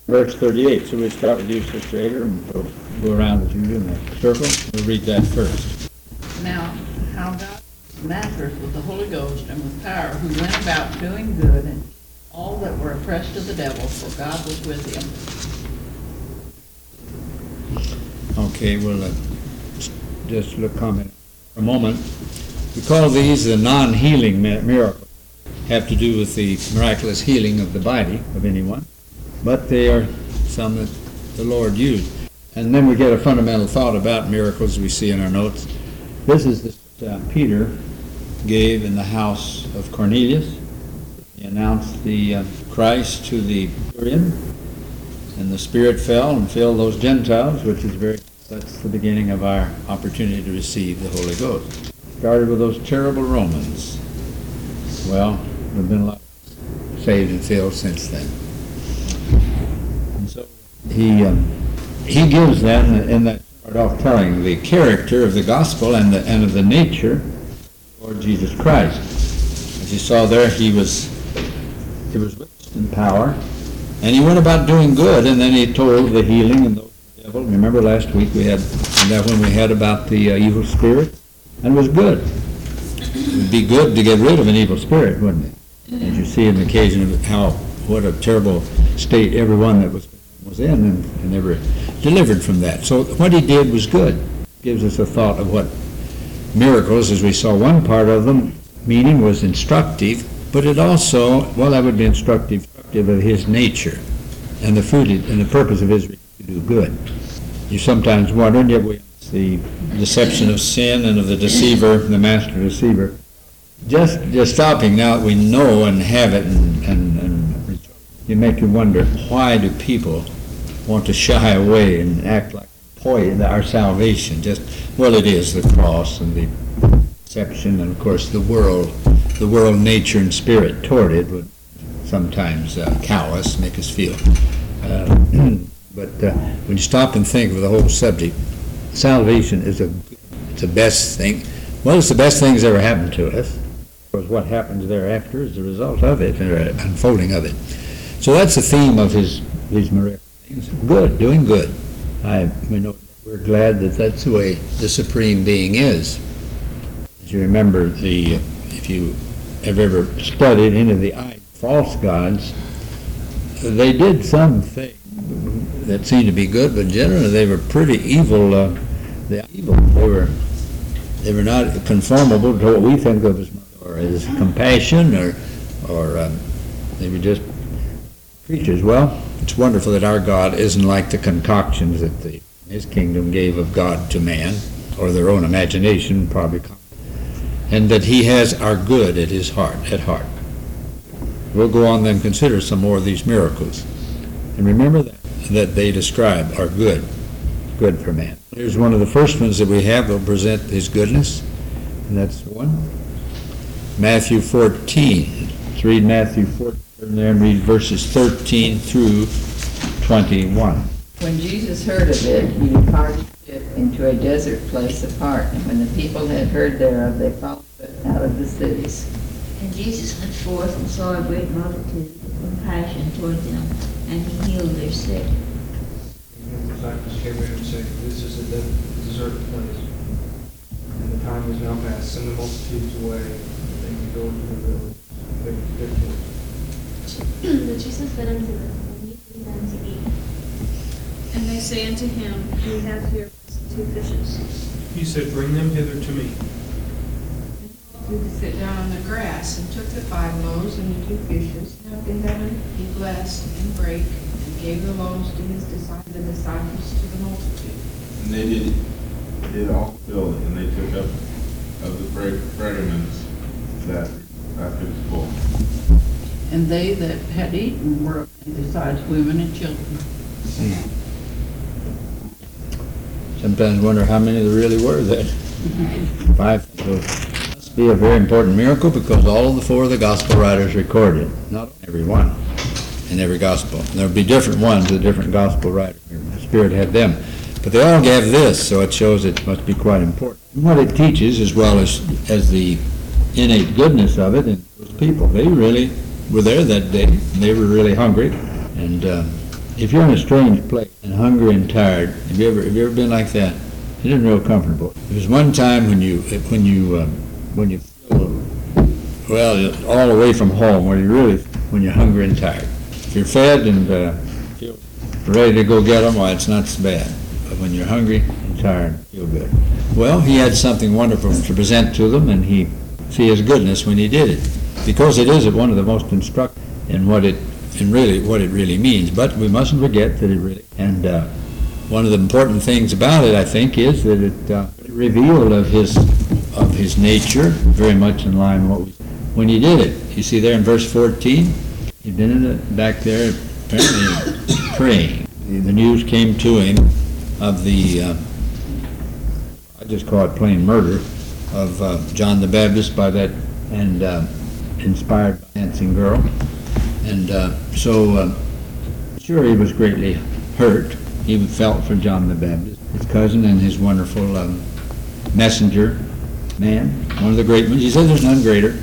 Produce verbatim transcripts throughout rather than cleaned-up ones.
verse thirty-eight. So we start with you, Sister Ader, and we'll go around with you in a circle. We'll read that first. Now, how God manifested with the Holy Ghost and with power, who went about doing good and all that were oppressed of the devil, for God was with him. Okay, we'll uh, just look comment for a moment. We call these the non-healing miracles. Have to do with the miraculous healing of the body of anyone, but they are some that the Lord used. And then we get a fundamental thought about miracles we see in our notes. This is the uh, Peter gave in the house of Cornelius. He announced the uh, Christ to the Syrian, and the Spirit fell and filled those Gentiles, which is very, that's the beginning of our opportunity to receive the Holy Ghost. Started with those terrible Romans. Well, there have been a lot saved and filled since then. And so he um, he gives then, in that start off telling the character of the gospel and the and of the nature of Lord Jesus Christ. As you saw there, he was he was rich in power, and he went about doing good, and then he told the healing and those of the devil. Remember last week we had that when we had about the uh, evil spirit, and it was good. It would be good to get rid of an evil spirit, wouldn't it? As you see in the occasion of how what a terrible state everyone that was was in, and, and they were delivered from that. So what he did was good. Gives us a thought of what miracles, as we saw one part of them, meaning was instructive, but it also, well, that would be instructive, instructive of his nature and the fruit and the purpose of his to do good. You sometimes wonder, and yet we the deception of sin and of the deceiver, the master deceiver. Just just stopping now that we know and have it, and, and, and you make you wonder, why do people want to shy away and act like, boy, our salvation, just, well, it is the cross and the deception, and of course the world, the world nature and spirit toward it would sometimes uh, cow us, make us feel. Uh, but uh, when you stop and think of the whole subject, salvation is a, it's the best thing. Well, it's the best thing that's ever happened to us. Because what happens thereafter is the result of it, or unfolding of it. So that's the theme of his these miracle things. Good, doing good. I, we know, we're glad that that's the way the Supreme Being is. As you remember, the if you have ever studied into the false gods, they did some things that seemed to be good, but generally they were pretty evil. Uh, they evil. They were they were not conformable to what we think of as or as compassion, or or um, they were just creatures. Well, it's wonderful that our God isn't like the concoctions that the His kingdom gave of God to man, or their own imagination, probably, and that He has our good at His heart. At heart. We'll go on then consider some more of these miracles, and remember that that they describe are good, good for man. Here's one of the first ones that we have. Will present His goodness, and that's the one. Matthew fourteen. Let's read Matthew fourteen there and read verses thirteen through twenty-one. When Jesus heard of it, he departed into a desert place apart, and when the people had heard thereof, they followed it out of the cities. And Jesus went forth and saw a great multitude with compassion toward them, and he healed their sick. And the disciples came to him and said, "This is a de- deserted place, and the time is now past. Send the multitudes away, that they can go into the village and make their food." But Jesus said unto them, What need ye then to eat? And they say unto him, We have here two fishes. He said, "Bring them hither to me." He would sit down on the grass, and took the five loaves and the two fishes, and up in heaven he blessed and brake, and gave the loaves to his disciples, the disciples to the multitude. And they did, did all fill it, and they took up of the frag- fragments that after the full. And they that had eaten were, besides women and children. Sometimes wonder how many there really were there. Five. Must be a very important miracle, because all of the four of the gospel writers recorded, not every one in every gospel. There will be different ones, the different gospel writers. The Spirit had them. But they all gave this, so it shows it must be quite important. What it teaches, as well as, as the innate goodness of it, and those people, they really were there that day. They were really hungry, and uh, if you're in a strange place and hungry and tired, have you ever have you ever been like that? It isn't real comfortable. There was one time when you when you um, when you feel well all away from home, where you really when you're hungry and tired. If you're fed and uh, feel ready to go get them, well, it's not so bad. But when you're hungry and tired, feel good. Well, he had something wonderful to present to them, and he see his goodness when he did it, because it is one of the most instructive in what it and really what it really means. But we mustn't forget that it really and. Uh, One of the important things about it, I think, is that it uh, revealed of his of his nature, very much in line with what we when he did it. You see there in verse fourteen, he'd been in the, back there apparently praying. The news came to him of the, uh, I just call it plain murder, of uh, John the Baptist by that, and uh, inspired by dancing girl. And uh, so, uh, sure, he was greatly hurt. He felt for John the Baptist, his cousin and his wonderful um, messenger man, one of the great ones. He said there's none greater.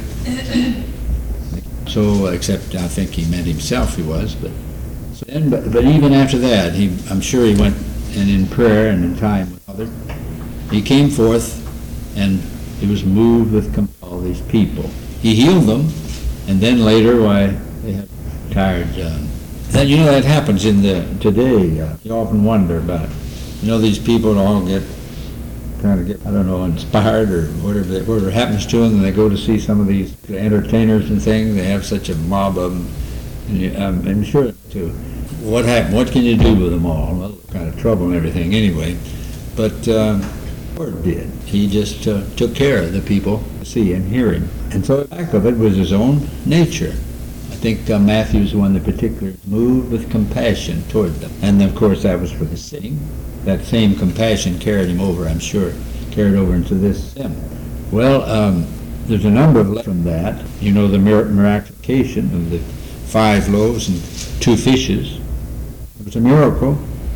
So, except I think he meant himself he was. But so then, but, but even after that, he, I'm sure he went and in prayer and in time with others. He came forth and he was moved with compassion all these people. He healed them, and then later, why, they had tired John. That, you know, that happens in the today. Uh, you often wonder about it. You know, these people all get kind of get, I don't know, inspired or whatever, they, whatever happens to them, and they go to see some of these entertainers and things. They have such a mob of them. And you, um, I'm sure, too. What happened? What can you do with them all? Well, kind of trouble and everything anyway. But um, the Lord did. He just uh, took care of the people to see and hear him. And so the back of it was his own nature. I think uh, Matthew's one that particularly moved with compassion toward them. And of course that was for the sinning. That same compassion carried him over, I'm sure, carried over into this sin. Well, um, there's a number of lessons from that. You know, the mir- miraculation of the five loaves and two fishes. It was a miracle,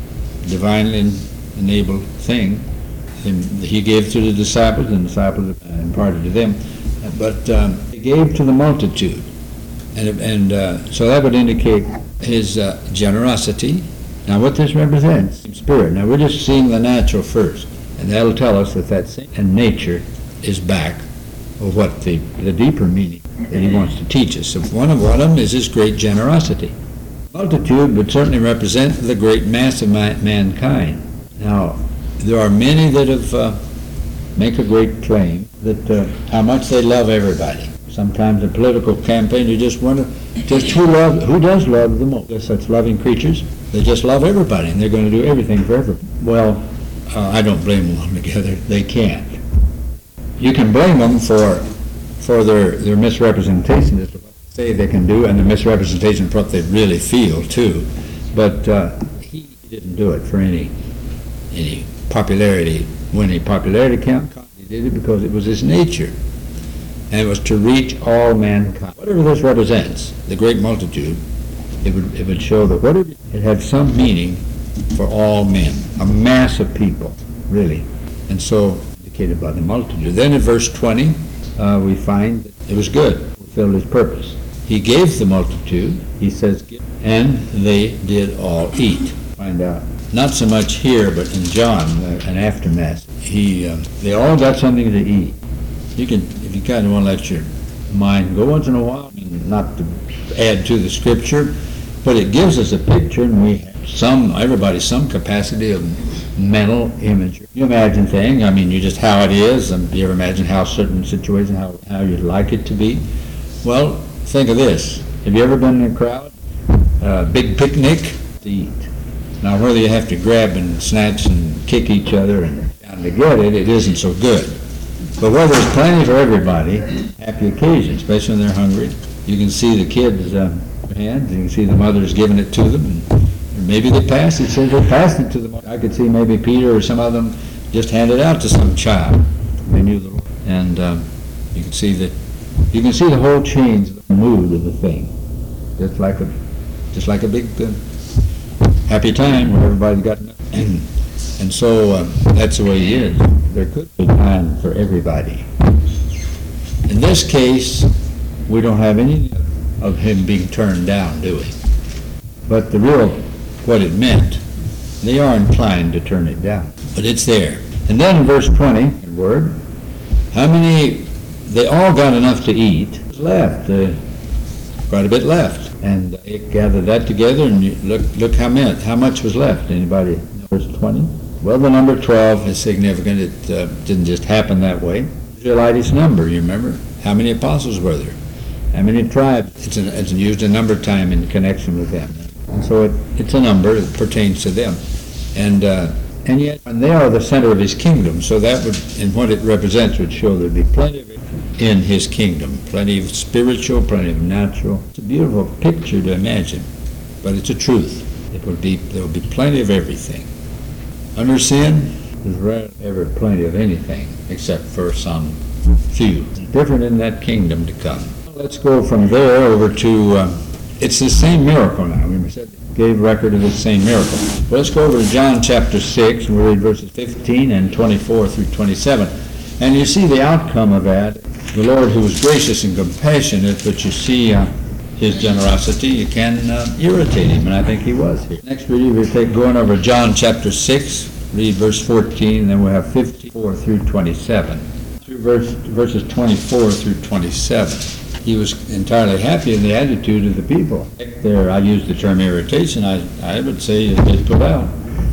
divinely enabled thing. And he gave to the disciples, and the disciples imparted to them. But um, he gave to the multitude. And, and uh, so that would indicate his uh, generosity. Now what this represents, spirit. Now we're just seeing the natural first, and that'll tell us that that same and nature is back of what the, the deeper meaning that he wants to teach us. So one of, one of them is his great generosity. Multitude would certainly represent the great mass of ma- mankind. Now there are many that have uh, make a great claim that uh, how much they love everybody. Sometimes in political campaign, you just wonder, just who love, who does love the most? They're such loving creatures. They just love everybody, and they're going to do everything for everybody. Well, uh, I don't blame them altogether. They can't. You can blame them for for their, their misrepresentation of what they say they can do, and the misrepresentation of what they really feel too. But uh, he didn't do it for any any popularity, win any popularity count. He did it because it was his nature. And it was to reach all mankind. Whatever this represents, the great multitude, it would it would show that whatever it had some meaning for all men, a mass of people, really. And so indicated by the multitude. Then in verse twenty, uh, we find that it was good, fulfilled his purpose. He gave the multitude, he says, and they did all eat. Find out. Not so much here, but in John, uh, an aftermath. He, uh, they all got something to eat. You can, if you kind of want to let your mind go once in a while, I mean, not to add to the scripture, but it gives us a picture, and we have some, everybody, some capacity of mental imagery. You imagine things, I mean, you just how it is, and you ever imagine how certain situations, how, how you'd like it to be? Well, think of this. Have you ever been in a crowd? A big picnic to eat. Now, whether you have to grab and snatch and kick each other and down to get it, it isn't so good. But where there's plenty for everybody, happy occasion, especially when they're hungry. You can see the kids' uh, hands, you can see the mothers giving it to them, and, and maybe they passed it, says they passed it to them. I could see maybe Peter or some of them just handed out to some child. They knew the Lord. And um, you can see that, you can see the whole change, the mood of the thing. Just like a, just like a big uh, happy time where everybody's got and and so uh, that's the way it is. There could be time for everybody. In this case, we don't have any of him being turned down, do we? But the real what it meant, they are inclined to turn it down. But it's there. And then in verse twenty, word, how many, they all got enough to eat, left, uh, quite a bit left. And they gathered that together, and you look, look how many, how much was left. Anybody, verse twenty? Well, the number twelve is significant. It uh, didn't just happen that way. Israelites number, you remember? How many apostles were there? How many tribes? It's, an, it's used a number of times in connection with them. And so it, it's a number that pertains to them. And uh, and yet, and they are the center of his kingdom, so that would, and what it represents, would show there'd be plenty of it in his kingdom. Plenty of spiritual, plenty of natural. It's a beautiful picture to imagine, but it's a truth. It would be, there will be plenty of everything. Under sin, there's rarely ever plenty of anything, except for some few. Different in that kingdom to come. Let's go from there over to, uh, it's the same miracle now. We said gave record of the same miracle. Well, let's go over to John chapter six, and we'll read verses fifteen and twenty-four through twenty-seven. And you see the outcome of that. The Lord, who was gracious and compassionate, but you see uh, his generosity, you can uh, irritate him, and I think he was here. Next reading, we'll take going over John chapter six, read verse fourteen, and then we'll have fifty-four through twenty-seven. Through verse, verses twenty-four through twenty-seven. He was entirely happy in the attitude of the people. There, I use the term irritation. I, I would say it put out.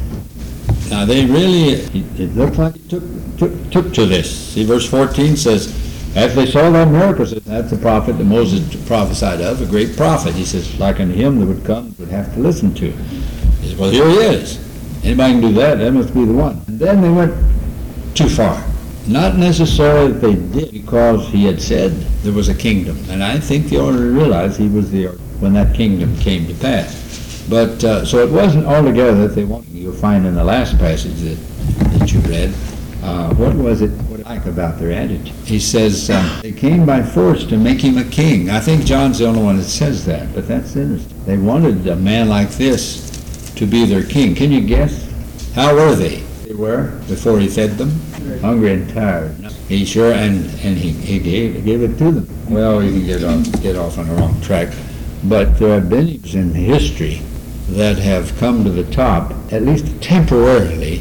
Now they really, it looked like it took, took, took to this. See, verse fourteen says, as they saw that miracle, that's the prophet that Moses prophesied of, a great prophet. He says, like unto him that would come, would have to listen to. He says, well, here he is. Anybody can do that, that must be the one. And then they went too far. Not necessarily that they did, because he had said there was a kingdom. And I think they ought to realize he was there when that kingdom came to pass. But, uh, so it wasn't altogether that they wanted. You'll find in the last passage that, that you read, uh, what was it, what I like about their attitude? He says, um, they came by force to make him a king. I think John's the only one that says that, but that's interesting. They wanted a man like this to be their king. Can you guess? How were they? They were, before he fed them, hungry and tired. He sure, and, and he, he gave, gave it to them. Well, you can get off, get off on the wrong track. But there have been in history that have come to the top, at least temporarily,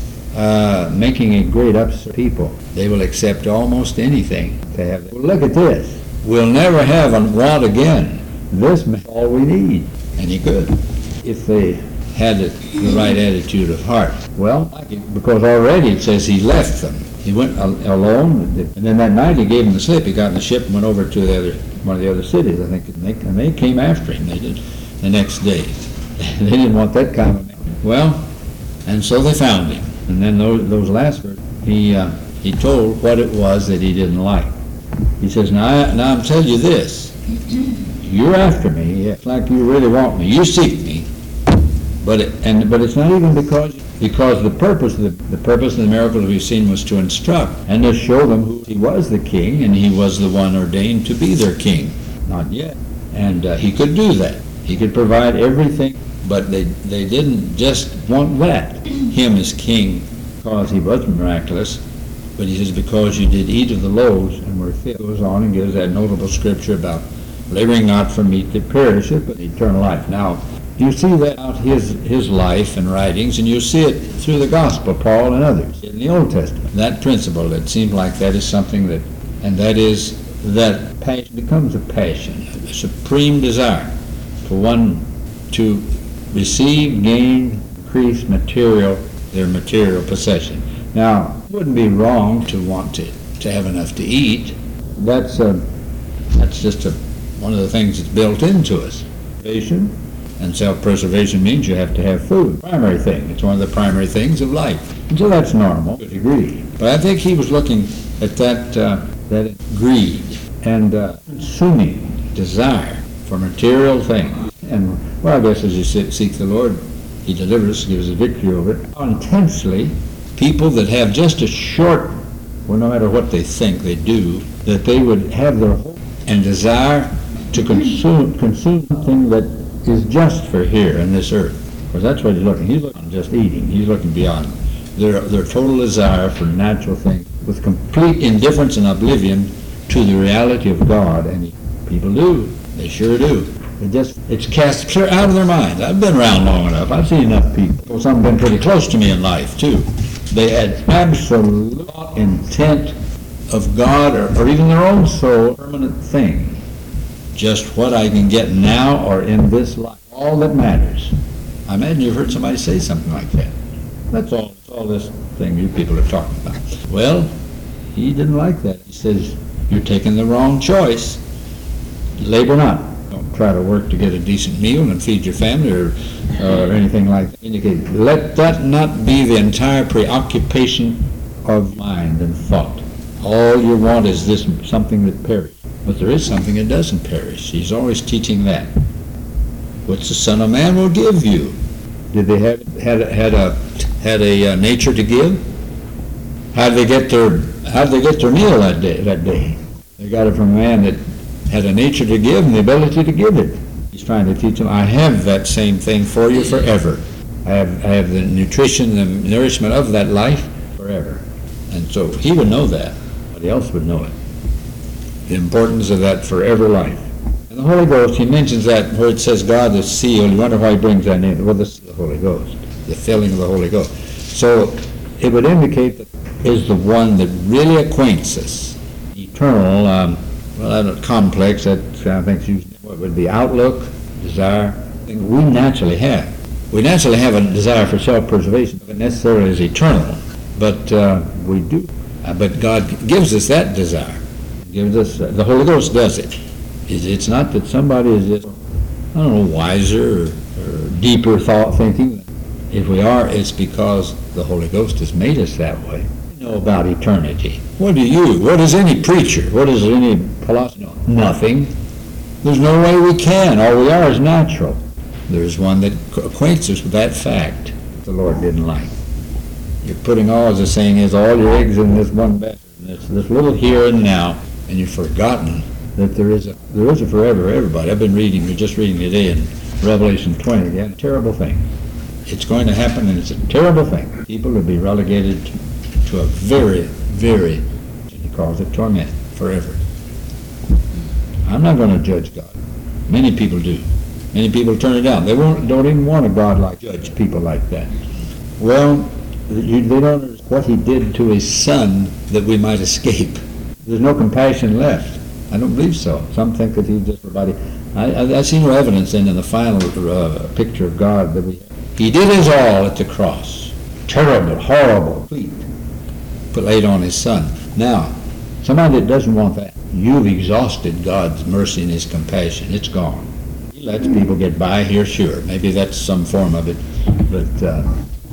uh, making a great upset people. They will accept almost anything to have. Well, look at this. We'll never have a want again. This is all we need. And he could, if they had the right attitude of heart. Well, because already it says he left them. He went alone, and then that night he gave them the slip. He got in the ship and went over to the other, one of the other cities, I think, and they, and they came after him. They did the next day. They didn't want that kind of man. Well, and so they found him. And then those, those last verses, he uh, he told what it was that he didn't like. He says, now, I, now I'm telling you this. You're after me. It's like you really want me. You seek me. But it, and but it's not even because because the purpose the, the purpose of the miracle that we've seen was to instruct and to show them who he was, the king, and he was the one ordained to be their king. Not yet. And uh, he could do that. He could provide everything, but they they didn't just want that, him as king, because he was miraculous. But he says, because you did eat of the loaves and were filled. Goes on and gives that notable scripture about laboring not for meat that perisheth, but eternal life. Now, you see that out his his life and writings, and you see it through the gospel, Paul and others in the Old Testament. That principle, it seems like that is something that, and that is that passion becomes a passion, a supreme desire for one to receive, gain, increase material, their material possession. Now, it wouldn't be wrong to want to, to have enough to eat. That's a, that's just a, one of the things that's built into us. Vision. And self-preservation means you have to have food. Primary thing. It's one of the primary things of life. And so that's normal to a degree. But I think he was looking at that uh, that greed and uh, consuming desire for material things. And, well, I guess as you seek the Lord, he delivers, gives us victory over it. How intensely people that have just a short, well, no matter what they think they do, that they would have their hope and desire to consume consume something that is just for here in this earth. Because that's what he's looking. He's looking just eating. He's looking beyond their their total desire for natural things with complete indifference and oblivion to the reality of God. And people do. They sure do. It just, it's cast clear out of their minds. I've been around long enough. I've seen enough people. Some have been pretty close to me in life, too. They had absolute intent of God or, or even their own soul, permanent thing. Just what I can get now or in this life. All that matters. I imagine you've heard somebody say something like that. That's all, that's all this thing you people are talking about. Well, he didn't like that. He says, you're taking the wrong choice. Labor not. Don't try to work to get a decent meal and feed your family or, or anything like that. Indicate, let that not be the entire preoccupation of mind and thought. All you want is this something that perishes. But there is something that doesn't perish. He's always teaching that. Which the Son of Man will give you. Did they have had had a had a uh, nature to give? How did they get their How did they get their meal that day? That day, they got it from a man that had a nature to give and the ability to give it. He's trying to teach them. I have that same thing for you forever. I have I have the nutrition, the nourishment of that life forever. And so he would know that. Nobody else would know it. The importance of that forever life. And the Holy Ghost, he mentions that where it says God is sealed. You wonder why he brings that in. Well, this is the Holy Ghost, the filling of the Holy Ghost. So it would indicate that is the one that really acquaints us. Eternal, um, well, I don't complex, that I think used what would be outlook, desire, things we naturally have. We naturally have a desire for self-preservation, but necessarily is eternal. But uh, we do. Uh, but God gives us that desire. Gives us uh, the Holy Ghost does it. It's not that somebody is just, I don't know, wiser or, or deeper thought thinking. If we are, it's because the Holy Ghost has made us that way. We know about eternity. What do you, what does any preacher, what does any philosopher know? Nothing. There's no way we can. All we are is natural. There's one that acquaints us with that fact the Lord didn't like. You're putting all, as the saying is, all your eggs in this one basket, this, this little here and now, and you've forgotten that there is a there is a forever for everybody. I've been reading, we're just reading today in Revelation twenty again, a terrible thing. It's going to happen, and it's a terrible thing. People will be relegated to, to a very, very, he calls it torment, forever. I'm not going to judge God. Many people do. Many people turn it down. They won't, don't even want a God like judge people like that. Well, you, they don't understand what he did to his son that we might escape. There's no compassion left. I don't believe so. Some think that he just everybody. I, I, I see no evidence in, in the final uh, picture of God that we have. He did his all at the cross. Terrible, horrible, complete, but laid on his son. Now, somebody that doesn't want that, you've exhausted God's mercy and his compassion. It's gone. He lets people get by here, sure. Maybe that's some form of it, but uh,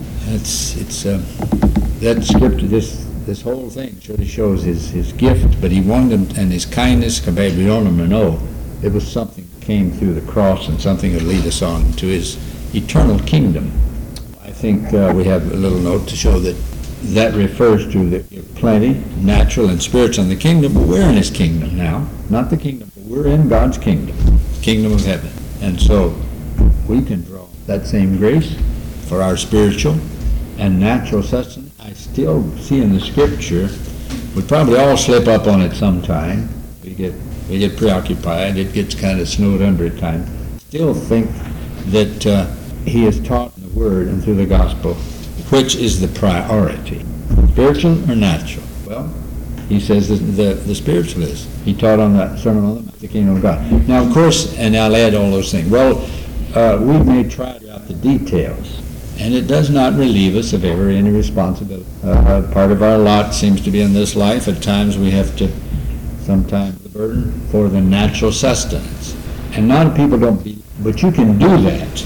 it's it's uh, that scripture. This. This whole thing surely shows his, his gift, but he wanted him, and his kindness compared we want him to know it was something that came through the cross and something that would lead us on to his eternal kingdom. I think uh, we have a little note to show that that refers to the plenty, natural and spiritual in the kingdom, but we're in his kingdom now, not the kingdom, but we're in God's kingdom, kingdom of heaven. And so we can draw that same grace for our spiritual and natural sustenance. I still see in the scripture, we probably all slip up on it sometime. We get we get preoccupied. It gets kind of snowed under at times. Still think that uh, he is taught in the Word and through the gospel, which is the priority, spiritual or natural. Well, he says that the the spiritual is. He taught on that Sermon on the Mount, the kingdom of God. Now, of course, and I'll add all those things. Well, uh, we may try to out the details. And it does not relieve us of ever any responsibility. Uh, part of our lot seems to be in this life. At times we have to, sometimes the burden for the natural sustenance. And a lot of people don't be, but you can do that.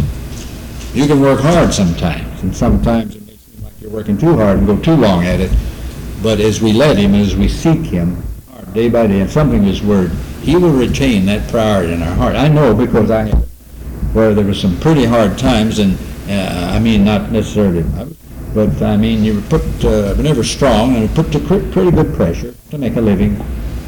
You can work hard sometimes, and sometimes it may seem like you're working too hard and go too long at it. But as we let him, as we seek him, day by day, and something in his word, he will retain that priority in our heart. I know because I have, where there were some pretty hard times, and Uh, I mean, not necessarily, but I mean, you were put, uh, never strong, and put to pretty good pressure to make a living.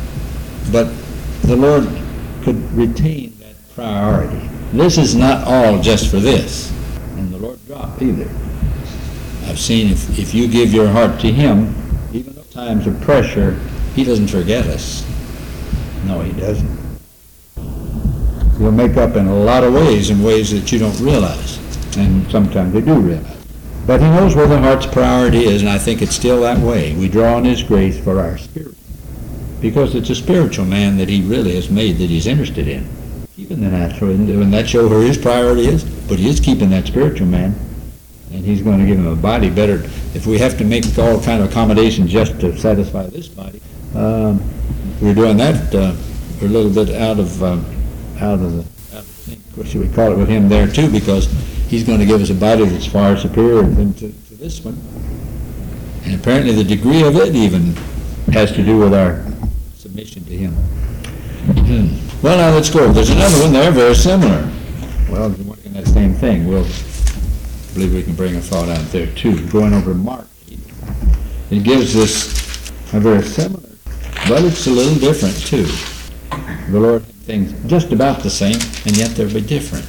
But the Lord could retain that priority. This is not all just for this, and the Lord dropped either. I've seen if, if you give your heart to him, even in times of pressure, he doesn't forget us. No, he doesn't. He'll make up in a lot of ways, in ways that you don't realize, and sometimes they do realize. But he knows where the heart's priority is, and I think it's still that way. We draw on his grace for our spirit, because it's a spiritual man that he really has made, that he's interested in. Keeping the natural, and that shows where his priority is, but he is keeping that spiritual man, and he's going to give him a body better. If we have to make all kind of accommodations just to satisfy this body, um, we're doing that, uh, we're a little bit out of, um, out of the, out of sync, what should we call it, with him there too, because he's going to give us a body that's far superior than to, to this one. And apparently the degree of it even has to do with our submission to him. Well, now let's go. There's another one there, very similar. Well, we're working that same thing. We'll I believe we can bring a thought out there too. Going over Mark, it gives us a very similar, but it's a little different too. The Lord had things just about the same, and yet they'll be different.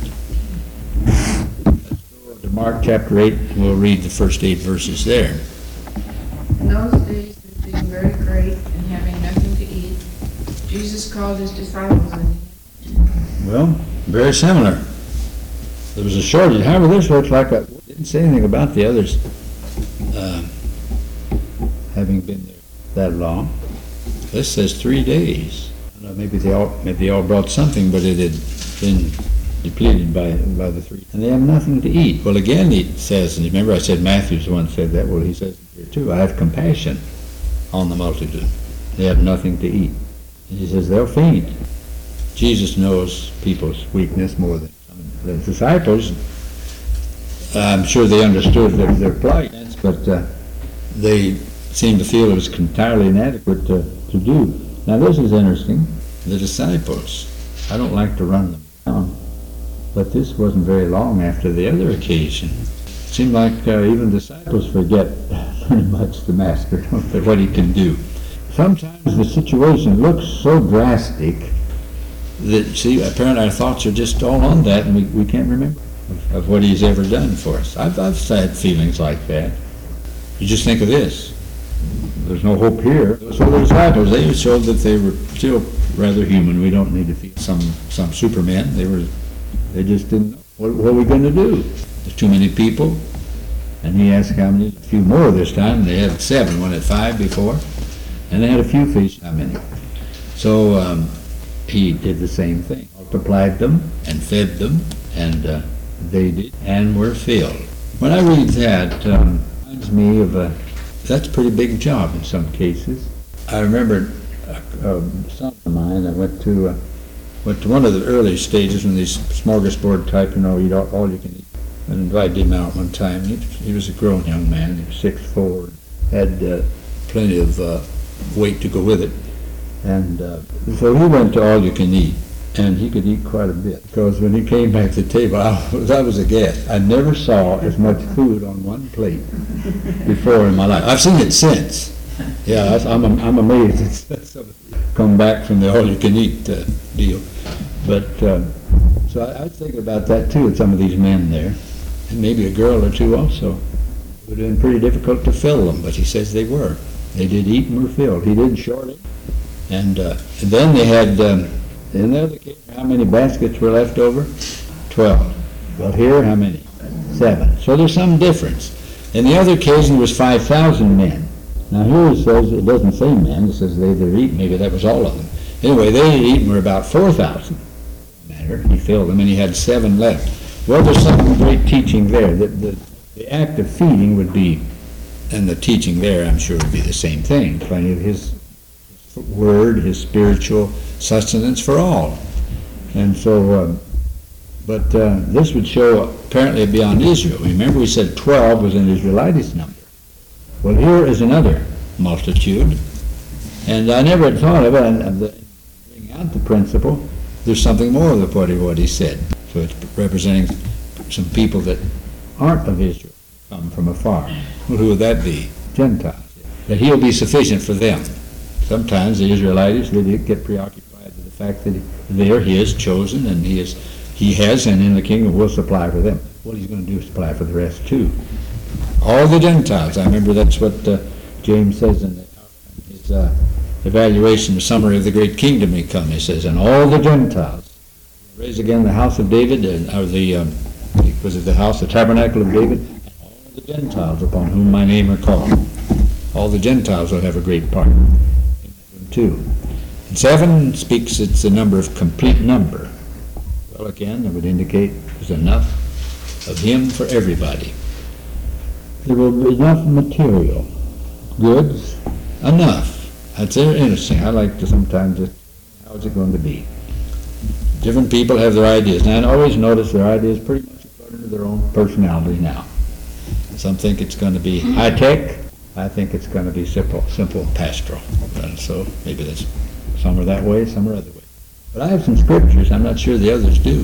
Let's go to Mark chapter eight, and we'll read the first eight verses there. In those days, there being very great and having nothing to eat, Jesus called his disciples and Well, very similar. There was a shortage. However, this looks like a, didn't say anything about the others uh, having been there that long. This says three days. I don't know, maybe they all maybe they all brought something, but it had been depleted by by the three. And they have nothing to eat. Well, again, he says, and remember I said Matthew's the one who said that. Well, he says here too, I have compassion on the multitude. They have nothing to eat. And he says they'll faint. Jesus knows people's weakness more than the disciples. I'm sure they understood their, their plight, but uh, they seemed to feel it was entirely inadequate to, to do. Now this is interesting. The disciples, I don't like to run them down, but this wasn't very long after the other occasion. It seemed like uh, even disciples forget pretty much the Master, don't they, what he can do. Sometimes the situation looks so drastic that, see, apparently our thoughts are just all on that, and we, we can't remember of, of what he's ever done for us. I've, I've had feelings like that. You just think of this. There's no hope here. So the disciples, they showed that they were still rather human. We don't need to be some, some supermen. They were, they just didn't know. What, what are we going to do? There's too many people. And he asked how many. A few more this time. They had seven. One had five before. And they had a few fish. How many? So, um, he did the same thing, multiplied them and fed them, and uh, they did, and were filled. When I read that, um, it reminds me of a, that's a pretty big job in some cases. I remember a, a son of mine, I went to, uh, went to one of the early stages when these smorgasbord type, you know, eat all, all you can eat. I invited him out one time. He, he was a grown young man, he was six foot four, had uh, plenty of uh, weight to go with it. And uh, so he went to all you can eat, and he could eat quite a bit. Because when he came back to the table, I was, I was a guest. I never saw as much food on one plate before in my life. I've seen it since. Yeah, I'm, I'm amazed it's come back from the all you can eat uh, deal. But uh, so I, I was thinking about that too with some of these men there, and maybe a girl or two also. It would have been pretty difficult to fill them, but he says they were. They did eat and were filled. He didn't short it. And, uh, and then they had, um, in the other case, how many baskets were left over? Twelve. Well, here, how many? Seven. So there's some difference. In the other occasion, it was five thousand men. Now here it says, it doesn't say men, it says they that eat, maybe that was all of them. Anyway, they had eaten were about four thousand. Matter, he filled them, and he had seven left. Well, there's some great teaching there. The, the, the act of feeding would be, and the teaching there, I'm sure, would be the same thing. Plenty of his word, his spiritual sustenance for all. And so, uh, but uh, this would show apparently beyond Israel. Remember we said twelve was an Israelitish number. Well, here is another multitude. And I never had thought of it, and bring out the principle, there's something more of what he, what he said. So it's representing some people that aren't of Israel, come from afar. Well, who would that be? Gentiles. That he'll be sufficient for them. Sometimes the Israelites, they get preoccupied with the fact that they're his, chosen, and he is, he has, and in the kingdom will supply for them. What he's going to do is supply for the rest too. All the Gentiles. I remember that's what uh, James says in his uh, evaluation, summary of the great kingdom he come. He says, and all the Gentiles raise again the house of David, and or the um, was it the house, the tabernacle of David, and all the Gentiles upon whom my name are called. All the Gentiles will have a great part in that one too. And seven speaks, it's a number of complete number. Well, again, that would indicate there's enough of him for everybody. There will be enough material, goods, enough. That's interesting. I like to sometimes just, how is it going to be? Different people have their ideas, and I always notice their ideas pretty much according to their own personality now. Some think it's going to be high-tech. I think it's going to be simple, simple pastoral. And so maybe that's, some are that way, some are other way. But I have some scriptures. I'm not sure the others do.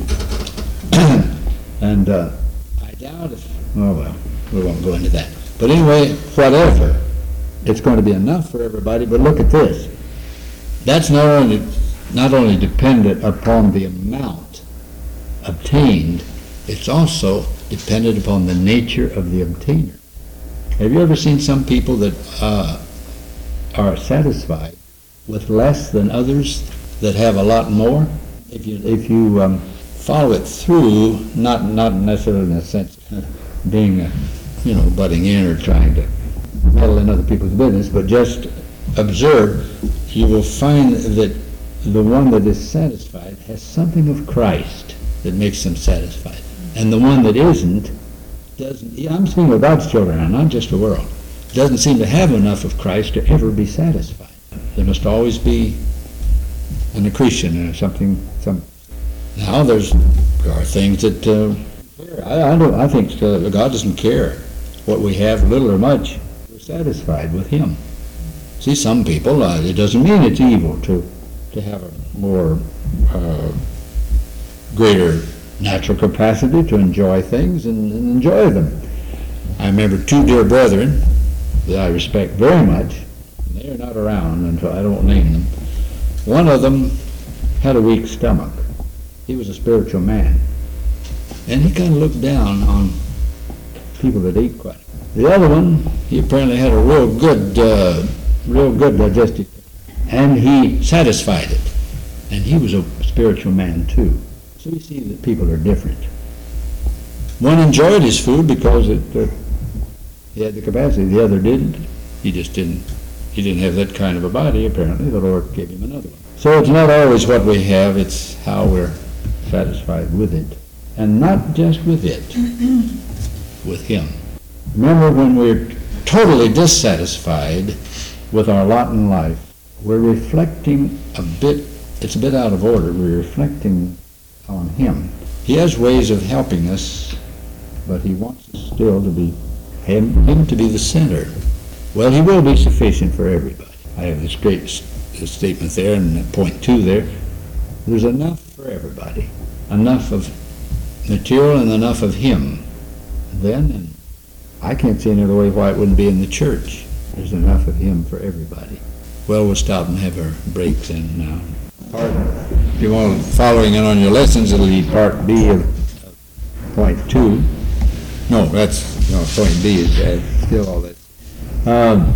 and uh, I doubt if, oh well, we won't go into that. But anyway, whatever, it's going to be enough for everybody. But look at this. That's not only, not only dependent upon the amount obtained, it's also dependent upon the nature of the obtainer. Have you ever seen some people that uh, are satisfied with less than others that have a lot more? If you if you um, follow it through, not not necessarily in a sense of being a, you know, butting in or trying to meddle in other people's business, but just observe, you will find that the one that is satisfied has something of Christ that makes them satisfied, and the one that isn't doesn't. Yeah, I'm speaking of God's children, and not just the world. Doesn't seem to have enough of Christ to ever be satisfied. There must always be an accretion or something. Some now there's there are things that uh, I, I don't. I think uh, God doesn't care what we have, little or much. We're satisfied with Him. See, some people, uh, it doesn't mean it's evil to to have a more uh, greater natural capacity to enjoy things and, and enjoy them. I remember two dear brethren that I respect very much. And they are not around, and so I don't name them. One of them had a weak stomach. He was a spiritual man, and he kind of looked down on people that ate quite. The other one, he apparently had a real good, uh, real good digestive, and he satisfied it. And he was a spiritual man too. So we see that people are different. One enjoyed his food because it, uh, he had the capacity. The other didn't. He just didn't. He didn't have that kind of a body. Apparently, the Lord gave him another one. So it's not always what we have. It's how we're satisfied with it, and not just with it, with Him. Remember, when we're totally dissatisfied with our lot in life, we're reflecting a bit. It's a bit out of order. We're reflecting on Him. He has ways of helping us, but He wants us still to be Him, him to be the center. Well, He will be sufficient for everybody. I have this great s- statement there, and point two there. There's enough for everybody. Enough of material and enough of Him. Then, and I can't see any other way why it wouldn't be in the church. There's enough of Him for everybody. Well, we'll stop and have our breaks in now. Part, if you want following in on your lessons, it'll be part B of, of point two. No, that's no point B is uh, still all that. Um,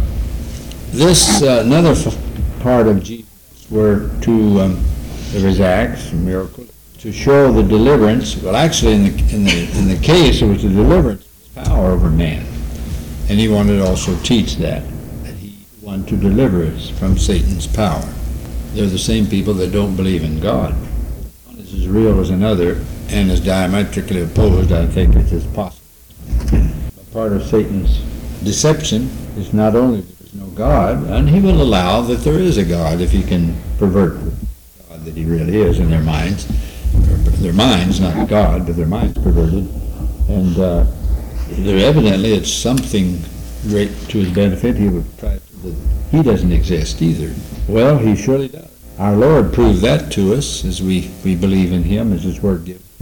this uh, another f- part of Jesus were to um, there was acts, miracles, to show the deliverance. Well, actually, in the in the in the case, it was the deliverance of power over man, and He wanted to also teach that that He wanted to deliver us from Satan's power. They're the same people that don't believe in God. One is as real as another, and as diametrically opposed, I think, it's as possible. A part of Satan's deception is not only that there's no God, and he will allow that there is a God if he can pervert the God that he really is in their minds. Or their minds, not God, but their minds perverted. And uh, there evidently it's something great to his benefit. He would try to that he doesn't exist either. Well, he surely does. Our Lord proved that to us as we, we believe in Him, as His Word gives.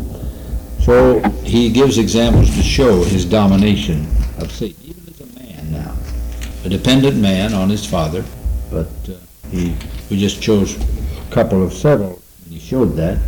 So He gives examples to show His domination of Satan, even as a man now. A dependent man on his Father, but uh, he we just chose a couple of several, and He showed that.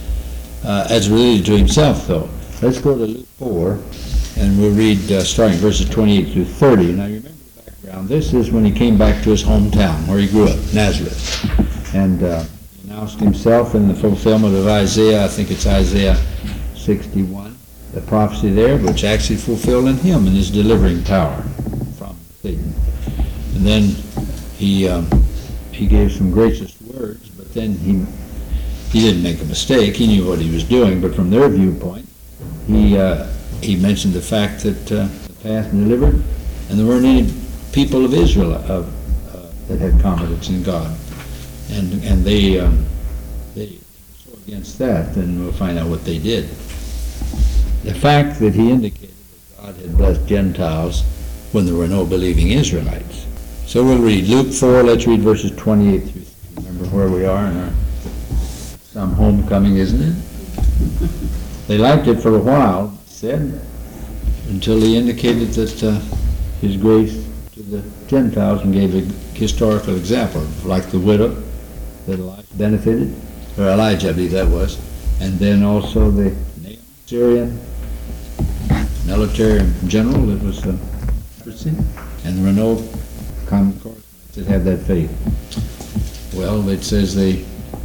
Uh, as related to Himself, though. Let's go to Luke four, and we'll read uh, starting verses twenty-eight through thirty. Now, you remember the background. This is when He came back to His hometown, where He grew up, Nazareth. And uh, now announced himself in the fulfillment of Isaiah, I think it's Isaiah sixty-one, the prophecy there, which actually fulfilled in him in his delivering power from Satan. And then he um, he gave some gracious words, but then he he didn't make a mistake. He knew what he was doing, but from their viewpoint, he uh, he mentioned the fact that uh, the past delivered, and there weren't any people of Israel uh, uh, that had confidence in God, and and they um, they were so against that. Then we'll find out what they did. The fact that he indicated that God had blessed Gentiles when there were no believing Israelites. So we'll read Luke four. Let's read verses twenty-eight through thirty. Remember where we are in our some homecoming, isn't it? They liked it for a while, said, until he indicated that uh, his grace to the Gentiles and gave a historical example, like the widow that Elijah benefited, or Elijah, I believe that was, and then also the Syrian military general that was the person, and there were no common course that had that faith. Well, it says they,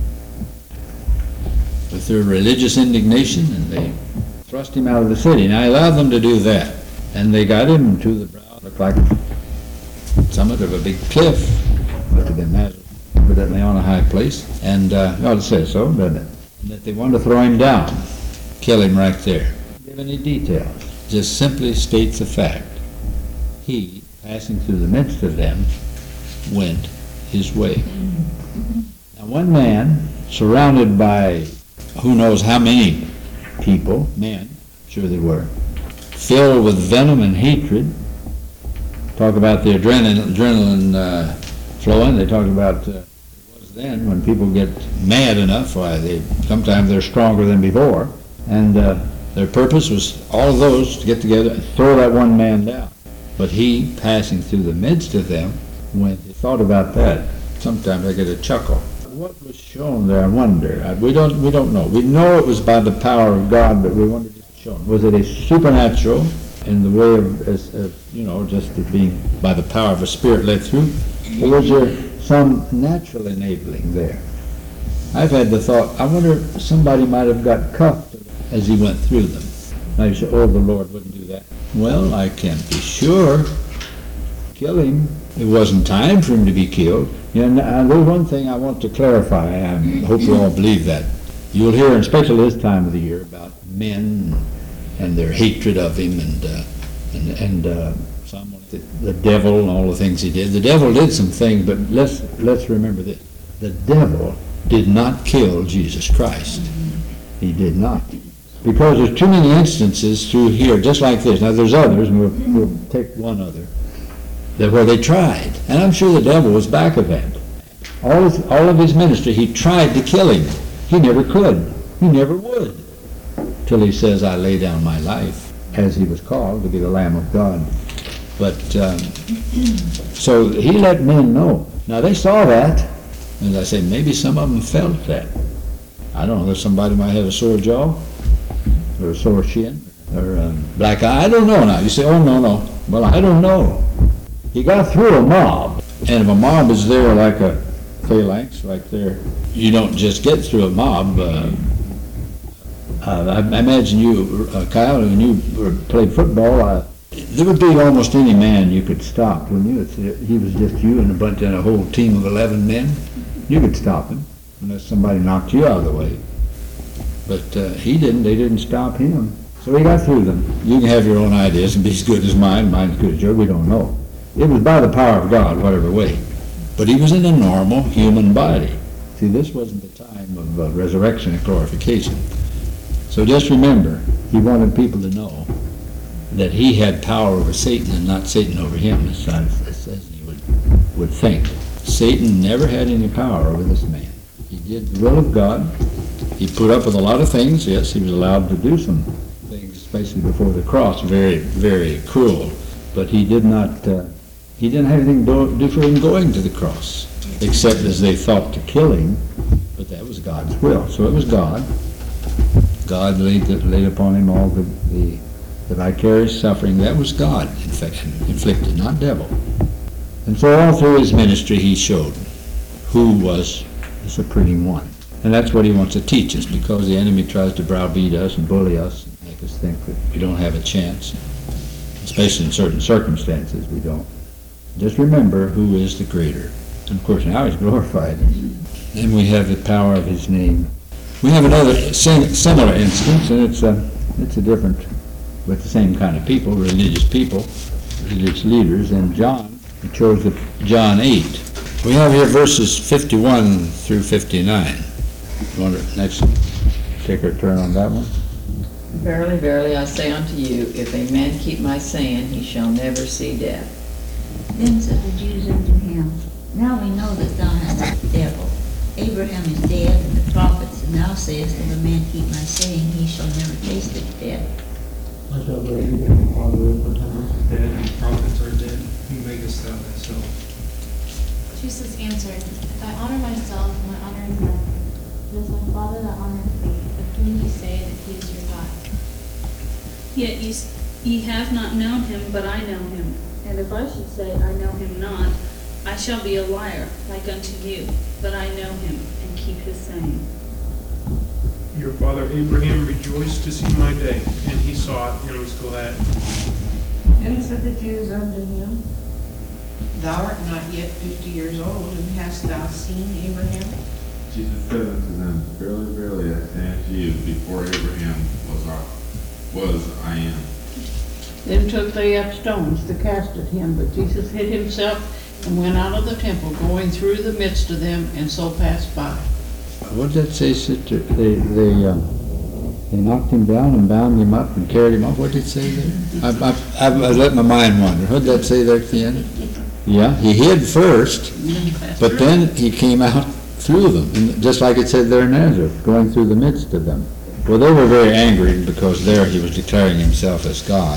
with their religious indignation, and they thrust him out of the city. And I allowed them to do that. And they got him to the brow, looked like summit of a big cliff. Must have been Nazareth, evidently on a high place. And, uh, well, it says so, doesn't it? And that they wanted to throw him down, kill him right there. Give any details. Just simply states the fact. He, passing through the midst of them, went his way. Now, one man, surrounded by who knows how many people, men, sure they were, filled with venom and hatred. Talk about the adrenaline, adrenaline uh, flowing. They talk about uh, it was then when people get mad enough, why they sometimes they're stronger than before, and uh, their purpose was all of those to get together and throw that one man down. But he, passing through the midst of them, when he thought about that, sometimes I get a chuckle. What was shown there, I wonder. I, we don't we don't know. We know it was by the power of God, but we wonder if it was shown. Was it a supernatural in the way of, as, as, you know, just it being by the power of a spirit led through? Or was there some natural enabling there? I've had the thought, I wonder if somebody might have got cuffed as he went through them. Now you say, oh, the Lord wouldn't do that. Well, I can't be sure. Kill him. It wasn't time for him to be killed. You know, and there's one thing I want to clarify. I hope you all believe that. You'll hear, especially this time of the year, about men and their hatred of him, and uh, and and uh, some the, the devil and all the things he did. The devil did some things, but let's let's remember this: the devil did not kill Jesus Christ. He did not, because there's too many instances through here, just like this. Now there's others, and we'll, we'll take one other. That where they tried, and I'm sure the devil was back of that. All of, all of his ministry, he tried to kill him. He never could. He never would. Till he says, I lay down my life, as he was called, to be the Lamb of God. But, um, so he let men know. Now they saw that, and I say, maybe some of them felt that. I don't know, that somebody might have a sore jaw, or a sore shin, or a black eye. I don't know now. You say, oh, no, no. Well, I don't know. He got through a mob, and if a mob is there like a phalanx, like there, you don't just get through a mob. Uh, uh, I imagine you, uh, Kyle, when you were, played football, uh, there would be almost any man you could stop, wouldn't you? It's, he was just you and a bunch and a whole team of eleven men. You could stop him, unless somebody knocked you out of the way. But uh, he didn't. They didn't stop him. So he got through them. You can have your own ideas and be as good as mine, mine as good as yours. We don't know. It was by the power of God, whatever way. But he was in a normal human body. See, this wasn't the time of uh, resurrection and glorification. So just remember, he wanted people to know that he had power over Satan and not Satan over him, as, as, as he would, would think. Satan never had any power over this man. He did the will of God. He put up with a lot of things. Yes, he was allowed to do some things, especially before the cross, very, very cruel. But he did not... Uh, He didn't have anything to do for him going to the cross, except as they thought to kill him, but that was God's will. So it was God. God laid, laid upon him all the, the, the vicarious suffering. That was God inflicted, not devil. And so all through his ministry he showed who was the Supreme One. And that's what he wants to teach us, because the enemy tries to browbeat us and bully us and make us think that we don't have a chance, especially in certain circumstances we don't. Just remember who is the greater. And of course now he's glorified. Then we have the power of his name. We have another sim- similar instance, and it's a, it's a different, with the same kind of people, religious people, religious leaders, and John. He chose the John eight. We have here verses fifty-one through fifty-nine. You want to next take our turn on that one? Verily, verily, I say unto you, if a man keep my saying, he shall never see death. Then said the Jews unto him, Now we know that thou hast the devil. Abraham is dead, and the prophets, and thou sayest, if a man keep my saying, he shall never taste of death. I shall believe that the Father Abraham is dead, and the prophets are dead. Who makest thou thyself? Jesus answered, If I honor myself, my honor is nothing. It is my Father that honoreth me, of whom ye say that he is your God. Yet ye, s- ye have not known him, but I know him. And if I should say, I know him not, I shall be a liar, like unto you. But I know him, and keep his saying. Your father Abraham rejoiced to see my day, and he saw it and was glad. Then said the Jews unto him, Thou art not yet fifty years old, and hast thou seen Abraham? Jesus said unto them, Verily, verily, I say unto you, before Abraham was I, was I am. Then took they up stones to cast at him, but Jesus hid himself and went out of the temple, going through the midst of them, and so passed by. What did that say, sister? They, they, uh, they knocked him down and bound him up and carried him off. What did it say there? I've, I've, I've I've let my mind wander. What did that say there at the end? Yeah, he hid first, And then he passed but through. then he came out through them, and just like it said there in Nazareth, going through the midst of them. Well, they were very angry because there he was declaring himself as God,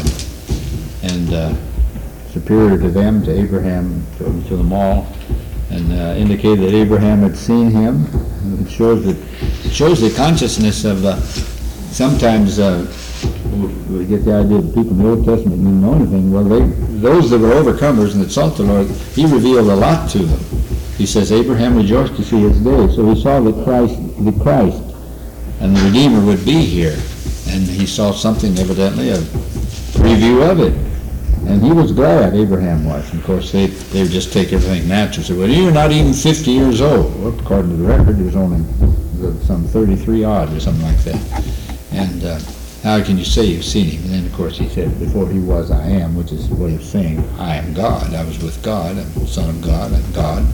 and uh, superior to them, to Abraham, to, to them all, and uh, indicated that Abraham had seen him. And it shows that it shows the consciousness of uh, sometimes uh, we get the idea that people in the Old Testament didn't know anything. Well, they those that were overcomers and that sought the Lord, he revealed a lot to them. He says Abraham rejoiced to see his day, so he saw that Christ, the Christ, and the Redeemer would be here, and he saw something evidently a preview of it. And he was glad, Abraham was. And of course, they they would just take everything natural. Say, well, you're not even fifty years old. Well, according to the record, he was only some thirty-three odd or something like that. And uh, how can you say you've seen him? And then, of course, he said, before he was, I am, which is a way of saying, I am God. I was with God. I'm the Son of God. I'm God.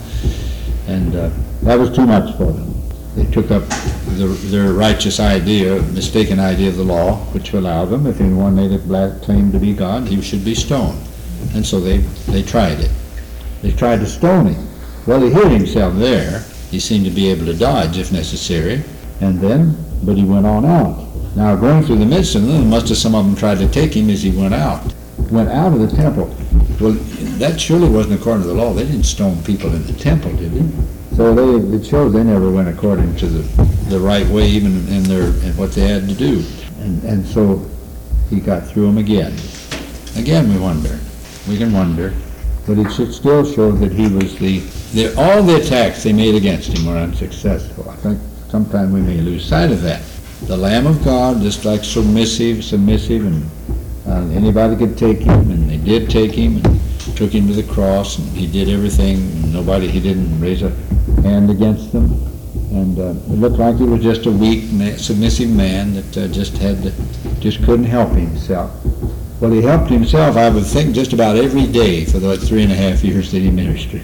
And uh, that was too much for them. They took up the, their righteous idea, mistaken idea of the law, which allowed them, if anyone made a black claim to be God, he should be stoned. And so they, they tried it. They tried to stone him. Well, he hid himself there. He seemed to be able to dodge if necessary. And then, but he went on out. Now, going through the midst of them, must have some of them tried to take him as he went out. Went out of the temple. Well, that surely wasn't according to the law. They didn't stone people in the temple, did they? So they, it shows they never went according to the, the right way, even in their in what they had to do. And and so he got through them again. Again, we wonder. We can wonder. But it should still show that he was the, the all the attacks they made against him were unsuccessful. I think sometimes we may lose sight of that. The Lamb of God, just like submissive, submissive, and uh, anybody could take him, and they did take him, and took him to the cross, and he did everything. And nobody, he didn't raise a hand against them, and uh, it looked like he was just a weak, ma- submissive man that uh, just had to, just couldn't help himself. Well, he helped himself, I would think, just about every day for the three and a half years that he ministered,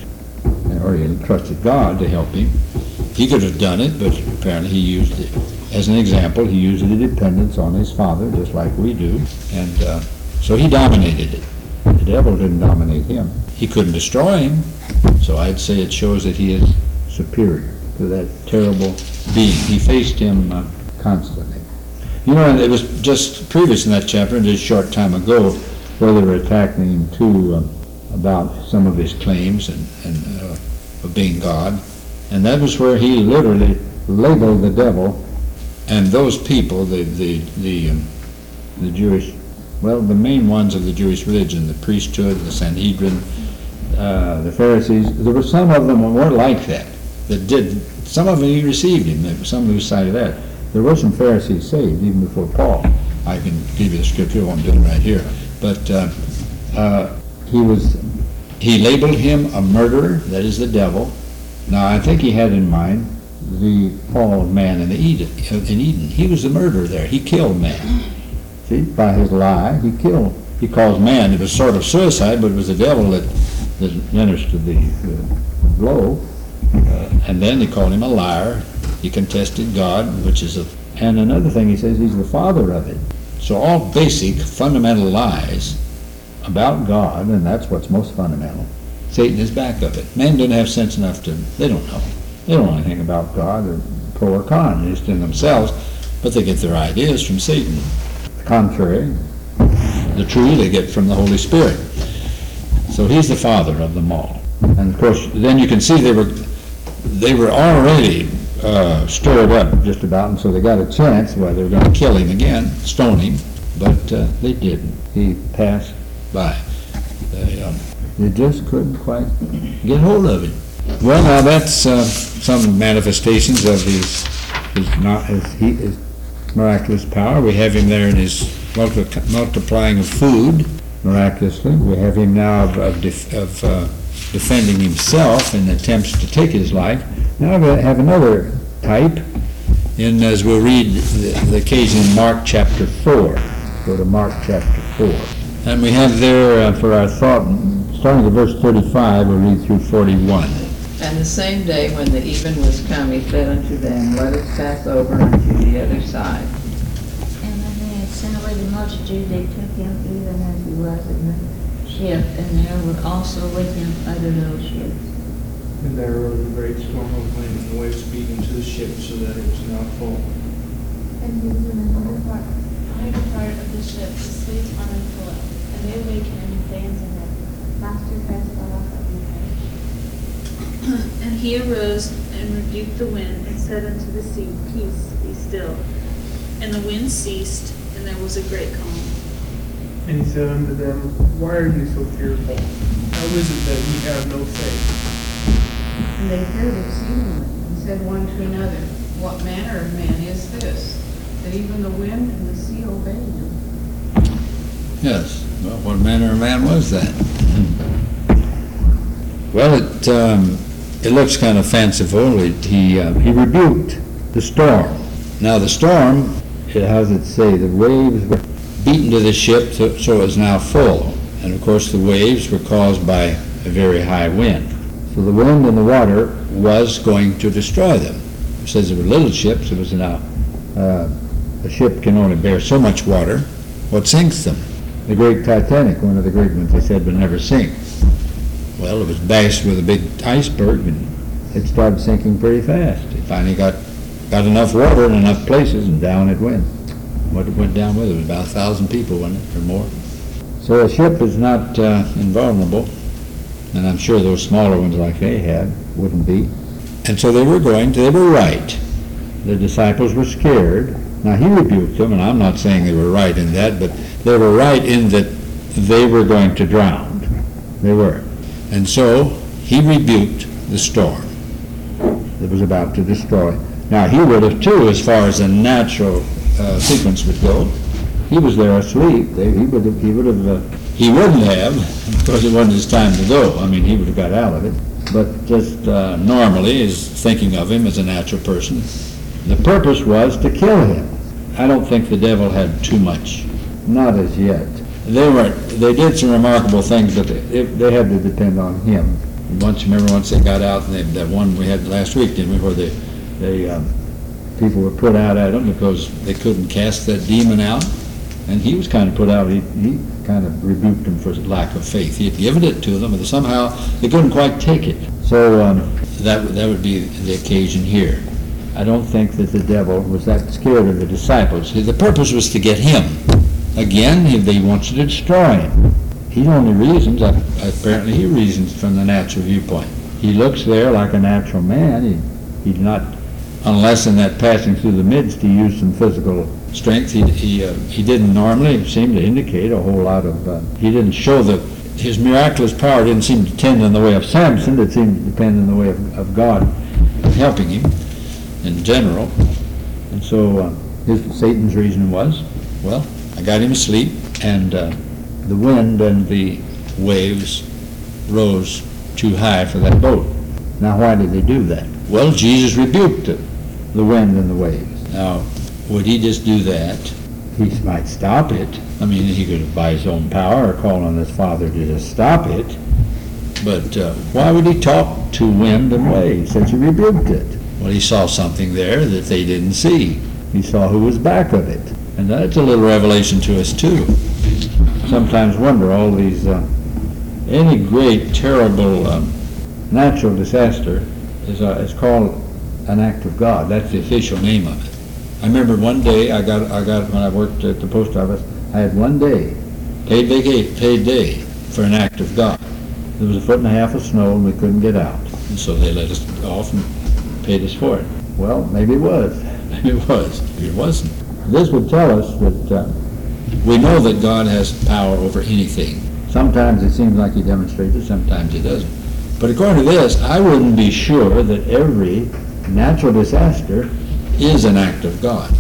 or he trusted God to help him. He could have done it, but apparently he used it. As an example, he used the dependence on his Father, just like we do, and uh, so he dominated it. The devil didn't dominate him. He couldn't destroy him, so I'd say it shows that he is superior to that terrible being. He faced him uh, constantly. You know, it was just previous in that chapter, just a short time ago, where they were attacking him too um, about some of his claims and, and uh, of being God, and that was where he literally labeled the devil and those people, the the the, um, the Jewish, well, the main ones of the Jewish religion, the priesthood, the Sanhedrin, uh, the Pharisees. There were some of them who weren't like that. that did, some of them he received him, there was some who cited that. There were some Pharisees saved even before Paul. I can give you the scripture, I won't do it right here. But uh, uh, he was, he labeled him a murderer, that is the devil. Now I think he had in mind the fall of man in, the Eden, in Eden. He was the murderer there, he killed man. See, by his lie, he killed. He calls man, it was sort of suicide, but it was the devil that, that administered the, the blow. Uh, and then they called him a liar. He contested God, which is a, and another thing he says, he's the father of it. So all basic, fundamental lies about God, and that's what's most fundamental, Satan is back of it. Men don't have sense enough to, they don't know. They don't know anything about God, or pro or con, just in themselves, but they get their ideas from Satan. The contrary, the true they get from the Holy Spirit. So he's the father of them all. And of course, then you can see they were they were already uh, stirred up just about, and so they got a chance. Well, they were going to kill him again, stone him, but uh, they didn't. He passed by. They, um, they just couldn't quite get hold of him. Well, now that's uh, some manifestations of his his, not, his, he, his miraculous power. We have him there in his multi- multiplying of food miraculously. We have him now of, of, def- of uh, defending himself in attempts to take his life. Now we have another type, in as we'll read the, the occasion in Mark chapter four. Go to Mark chapter four. And we have there uh, for our thought, starting at verse thirty-five, we'll read through forty-one. And the same day when the even was come, he said unto them, Let us pass over unto the other side. And when they had sent away the multitude, they took him even as he was in the ship, and there were also with him other little ships. And there arose a great storm of wind, and the waves beat into the ship, so that it was now full. And he was in another part, higher part of the ship, asleep on a pillow. And they awakened him and say unto him, Master, Christ, thou art of me. And he arose and rebuked the wind and said unto the sea, Peace, be still. And the wind ceased, and there was a great calm. And he said unto them, Why are you so fearful? How is it that ye have no faith? And they feared exceedingly, and said one to another, What manner of man is this, that even the wind and the sea obey him? Yes. Well, what manner of man was that? Well, it um, it looks kind of fanciful. It, he uh, he rebuked the storm. Now the storm, it, how does it say? The waves were beaten to the ship, so, so it was now full. And of course, the waves were caused by a very high wind. So the wind and the water was going to destroy them. It says they were little ships. It was now uh, a ship can only bear so much water. What sinks them? The great Titanic, one of the great ones, they said would never sink. Well, it was bashed with a big iceberg, and it started sinking pretty fast. It finally got got enough water in enough places, and down it went. What it went down with it was about a thousand people, wasn't it, or more? So a ship is not uh, invulnerable, and I'm sure those smaller ones like they had wouldn't be. And so they were going, they were right. The disciples were scared. Now he rebuked them, and I'm not saying they were right in that, but they were right in that they were going to drown. They were. And so he rebuked the storm that was about to destroy. Now he would have too, as far as the natural uh, sequence would go. He was there asleep. They, he would have, he would have, uh, he wouldn't have, because it wasn't his time to go. I mean, he would have got out of it. But just uh, normally, is thinking of him as a natural person. The purpose was to kill him. I don't think the devil had too much. Not as yet. They were, they did some remarkable things, but they, they had to depend on him. And once, remember once they got out, and they, that one we had last week, didn't we, where they, they um, people were put out at him because they couldn't cast that demon out. And he was kind of put out, he, he kind of rebuked them for lack of faith. He had given it to them, but somehow they couldn't quite take it. So um, that, that would be the occasion here. I don't think that the devil was that scared of the disciples. The purpose was to get him. Again, he, they wanted to destroy him. He only reasons, apparently he reasons from the natural viewpoint. He looks there like a natural man. He, he's not, unless in that passing through the midst he used some physical strength. He he, uh, he didn't normally seem to indicate a whole lot of, uh, he didn't show that his miraculous power didn't seem to tend in the way of Samson. It seemed to depend in the way of, of God helping him in general. And so uh, his, Satan's reason was, well, I got him asleep, and uh, the wind and the waves rose too high for that boat. Now, why did they do that? Well, Jesus rebuked it, the wind and the waves. Now, would he just do that? He might stop it. I mean, he could by his own power or call on his Father to just stop it. But uh, why would he talk to wind and waves since he rebuked it? Well, he saw something there that they didn't see. He saw who was back of it. And that's a little revelation to us, too. Sometimes wonder all these, uh, any great, terrible um, natural disaster is, uh, is called an act of God. That's the official name of it. I remember one day, I got, I got when I worked at the post office, I had one day, paid vacation, paid day for an act of God. There was a foot and a half of snow and we couldn't get out. And so they let us off and paid us for it. Well, maybe it was. Maybe it was. Maybe it wasn't. This would tell us that uh, we know that God has power over anything. Sometimes it seems like he demonstrates it, sometimes he doesn't. But according to this, I wouldn't be sure that every natural disaster is an act of God.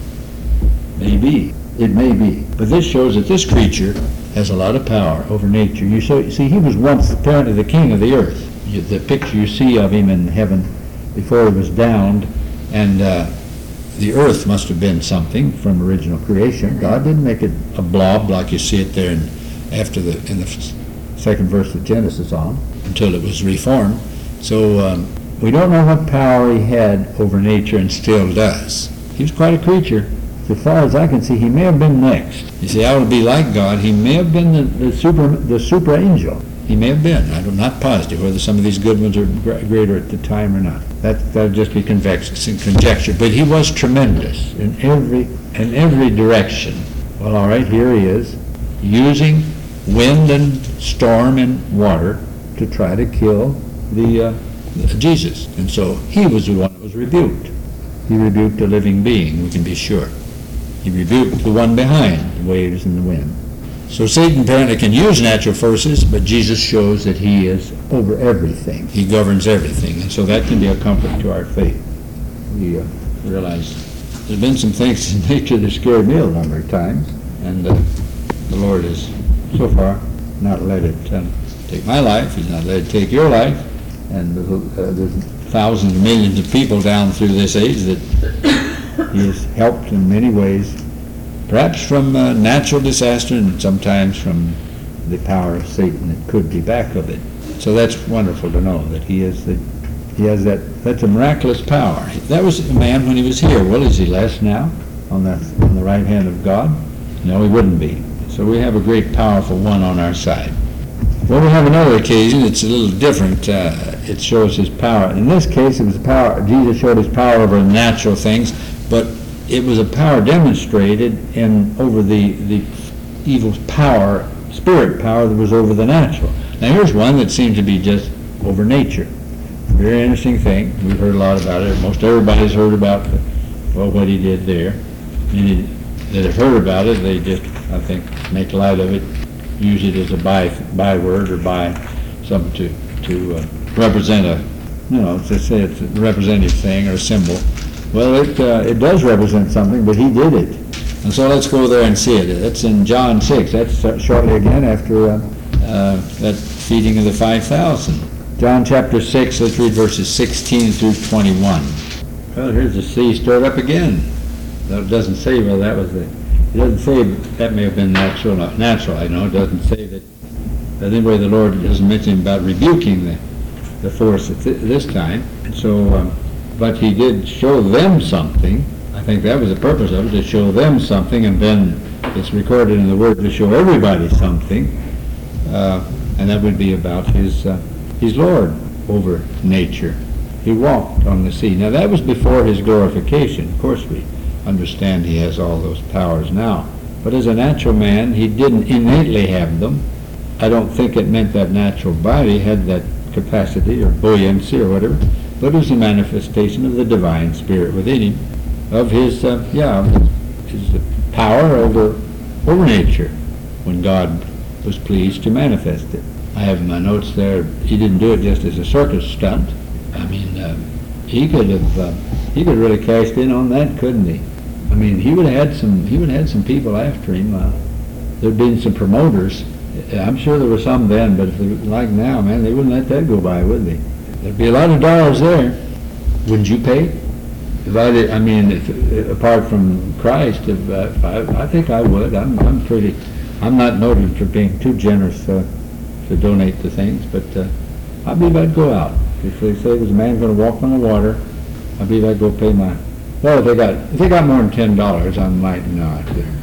Maybe. It may be. But this shows that this creature has a lot of power over nature. You so, see, he was once apparently the king of the earth. You, the picture you see of him in heaven before he was downed, and uh, the earth must have been something from original creation. God didn't make it a blob like you see it there in, after the in the second verse of Genesis on, until it was reformed. So um, we don't know what power he had over nature and still does. He was quite a creature. As far as I can see, he may have been next. You see, I would be like God. He may have been the, the super the super angel. He may have been. I'm not positive whether some of these good ones are greater at the time or not. That that'd just be convex, conjecture. But he was tremendous in every in every direction. Well, all right, here he is, using wind and storm and water to try to kill the uh, Jesus. And so he was the one that was rebuked. He rebuked a living being, we can be sure. He rebuked the one behind the waves and the wind. So Satan apparently can use natural forces, but Jesus shows that he is over everything. He governs everything, and so that can be a comfort to our faith. We uh, realize there's been some things in nature that scared me a number of times, and uh, the Lord has so far not let it um, take my life. He's not let it take your life, and there's, uh, there's thousands and millions of people down through this age that he has helped in many ways, perhaps from uh, natural disaster and sometimes from the power of Satan that could be back of it. So that's wonderful to know that he is the, he has that, that's a miraculous power. That was a man when he was here. Well, is he less now on the, on the right hand of God? No, he wouldn't be. So we have a great powerful one on our side. Well, we have another occasion. It's a little different. Uh, it shows his power. In this case, it was power. Jesus showed his power over natural things, but it was a power demonstrated in over the the evil power, spirit power that was over the natural. Now, here's one that seems to be just over nature. Very interesting thing. We've heard a lot about it. Most everybody's heard about well what he did there. Any that have heard about it, they just I think make light of it. Use it as a by byword or by something to to uh, represent a, you know, to say it's a representative thing or a symbol. Well, it uh, it does represent something, but he did it. And so let's go there and see it. That's in John six. That's shortly again after uh, uh, that feeding of the five thousand. John chapter six, let's read verses sixteen through twenty-one. Well, here's the sea stirred up again. That doesn't say, well, that was the, it doesn't say that may have been natural. Not natural, I know. It doesn't say that. But anyway, the Lord doesn't mention about rebuking the, the force at th- this time. And so, um, but he did show them something. I think that was the purpose of it, to show them something, and then it's recorded in the Word to show everybody something, uh, and that would be about his, uh, his Lord over nature. He walked on the sea. Now that was before his glorification. Of course we understand he has all those powers now. But as a natural man, he didn't innately have them. I don't think it meant that natural body had that capacity or buoyancy or whatever, but it was a manifestation of the divine spirit within him, of his, uh, yeah, his, his power over, over nature when God was pleased to manifest it. I have in my notes there, he didn't do it just as a circus stunt. I mean, uh, he could have, uh, he could have really cashed in on that, couldn't he? I mean, he would have had some, he would have had some people after him. Uh, there'd been some promoters. I'm sure there were some then, but if they, like now, man, they wouldn't let that go by, would they? There'd be a lot of dollars there. Wouldn't you pay? If I did, I mean, if, apart from Christ, if, uh, if I, I think I would. I'm, I'm pretty, I'm not noted for being too generous uh, to donate to things, but uh, I believe I'd go out. If they say there's a man going to walk on the water, I believe I'd go pay my, well, if they got, if they got more than ten dollars, I might not.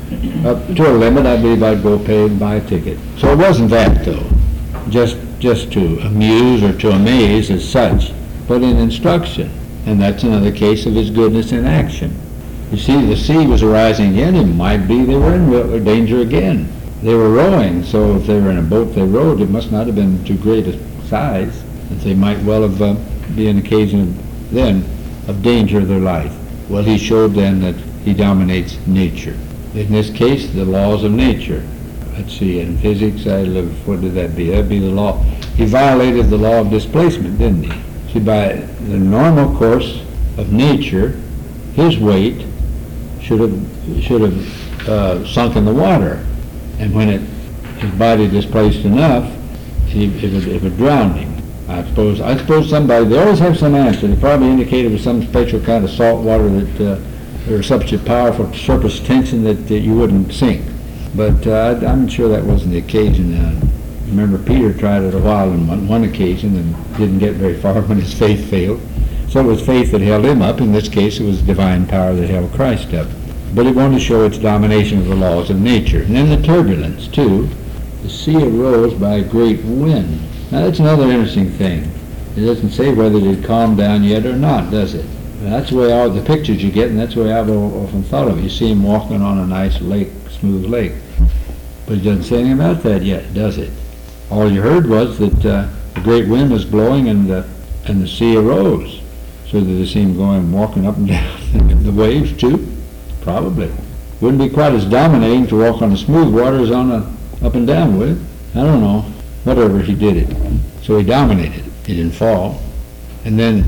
Up to a limit, I believe I'd go pay and buy a ticket. So it wasn't that, though, just, just to amuse or to amaze as such, but in instruction. And that's another case of his goodness in action. You see, the sea was arising again. It might be they were in real danger again. They were rowing, so if they were in a boat they rowed, it must not have been too great a size, that they might well have uh, be an occasion of, then of danger of their life. Well, he showed then that he dominates nature. In this case, the laws of nature. Let's see, in physics, I live, what did that be? That'd be the law. He violated the law of displacement, didn't he? See, by the normal course of nature, his weight should have should have uh, sunk in the water, and when it his body displaced enough, he, it would it would drown him. I suppose I suppose somebody, they always have some answer. They probably indicated with some special kind of salt water that uh, there was such a powerful surface tension that uh, you wouldn't sink. But uh, I'm sure that wasn't the occasion. Uh, remember, Peter tried it a while on one, one occasion and didn't get very far when his faith failed. So it was faith that held him up. In this case, it was divine power that held Christ up. But it wanted to show its domination of the laws of nature. And then the turbulence, too. The sea arose by a great wind. Now, that's another interesting thing. It doesn't say whether it had calmed down yet or not, does it? That's the way all the pictures you get, and that's the way I've often thought of it. You see him walking on a nice lake, smooth lake. But it doesn't say anything about that yet, does it? All you heard was that uh, the great wind was blowing and, uh, and the sea arose. So that they see him going, walking up and down the waves, too? Probably. Wouldn't be quite as dominating to walk on the smooth water as on a up and down, would it? I don't know. Whatever, he did it. So he dominated. He didn't fall. And then,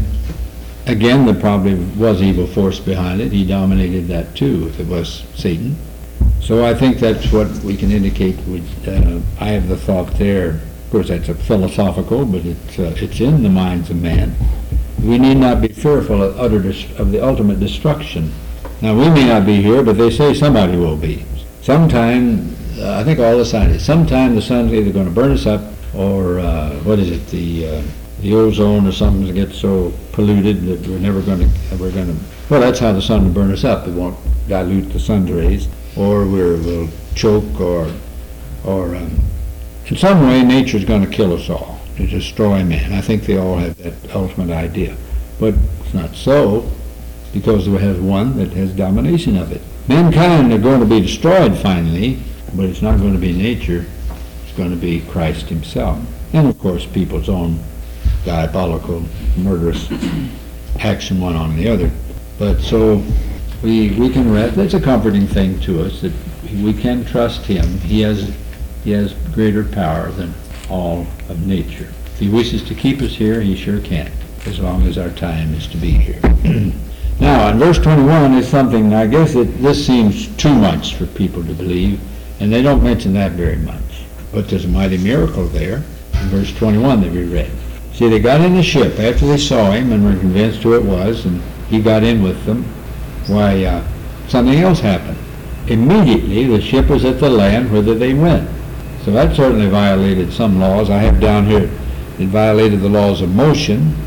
again, there probably was evil force behind it. He dominated that too, if it was Satan. So I think that's what we can indicate. With, uh, I have the thought there. Of course, that's a philosophical, but it's uh, it's in the minds of man. We need not be fearful of utter dis- of the ultimate destruction. Now, we may not be here, but they say somebody will be. Sometime, uh, I think all the scientists, sometime the sun's either going to burn us up, or uh, what is it, the uh, the ozone or something gets so polluted that we're never going to, we're going to, well, that's how the sun will burn us up. It won't dilute the sun's rays, or we're, we'll choke, or, or um, in some way nature's going to kill us all, to destroy man. I think they all have that ultimate idea. But it's not so, because we have one that has domination of it. Mankind are going to be destroyed finally, but it's not going to be nature. It's going to be Christ himself. And of course people's own diabolical, murderous action one on the other. But so we we can rest. That's a comforting thing to us, that we can trust him. He has he has greater power than all of nature. If he wishes to keep us here, he sure can, as long as our time is to be here. Now, in verse twenty-one is something, I guess that this seems too much for people to believe, and they don't mention that very much. But there's a mighty miracle there in verse twenty-one that we read. See, they got in the ship after they saw him and were convinced who it was, and he got in with them. Why, uh, something else happened. Immediately, the ship was at the land whither they went. So that certainly violated some laws. I have down here, it violated the laws of motion.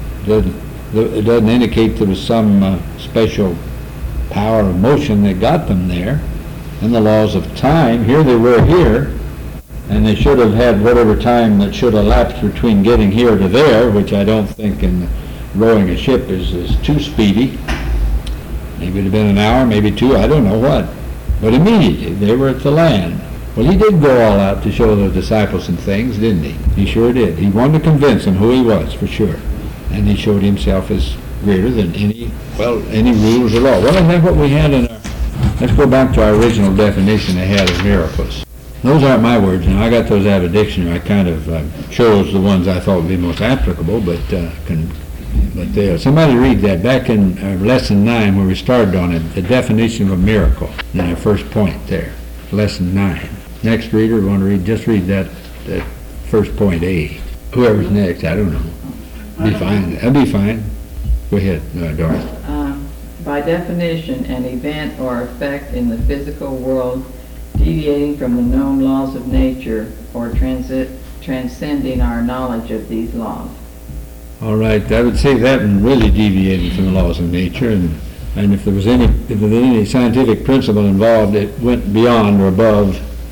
It doesn't indicate there was some uh, special power of motion that got them there. And the laws of time, here they were here, and they should have had whatever time that should have elapsed between getting here to there, which I don't think in rowing a ship is, is too speedy. Maybe it would have been an hour, maybe two, I don't know what. But immediately they were at the land. Well, he did go all out to show the disciples some things, didn't he? He sure did. He wanted to convince them who he was, for sure. And he showed himself as greater than any, well, any rules or law. Well, I think what we had in our, let's go back to our original definition they had of miracles. Those aren't my words. Now, I got those out of dictionary. I kind of uh, chose the ones I thought would be most applicable, but uh, can But there, somebody read that back in uh, lesson nine where we started on it, the definition of a miracle, in our first point there, lesson nine. Next reader, want to read, just read that, that first point A. Whoever's next, I don't know. Be fine, that'll be fine. Go ahead, uh, Doris. Um, By definition, an event or effect in the physical world deviating from the known laws of nature or transit, transcending our knowledge of these laws. All right, I would say that and really deviating from the laws of nature, and, and if there was any, if there was any scientific principle involved, it went beyond or above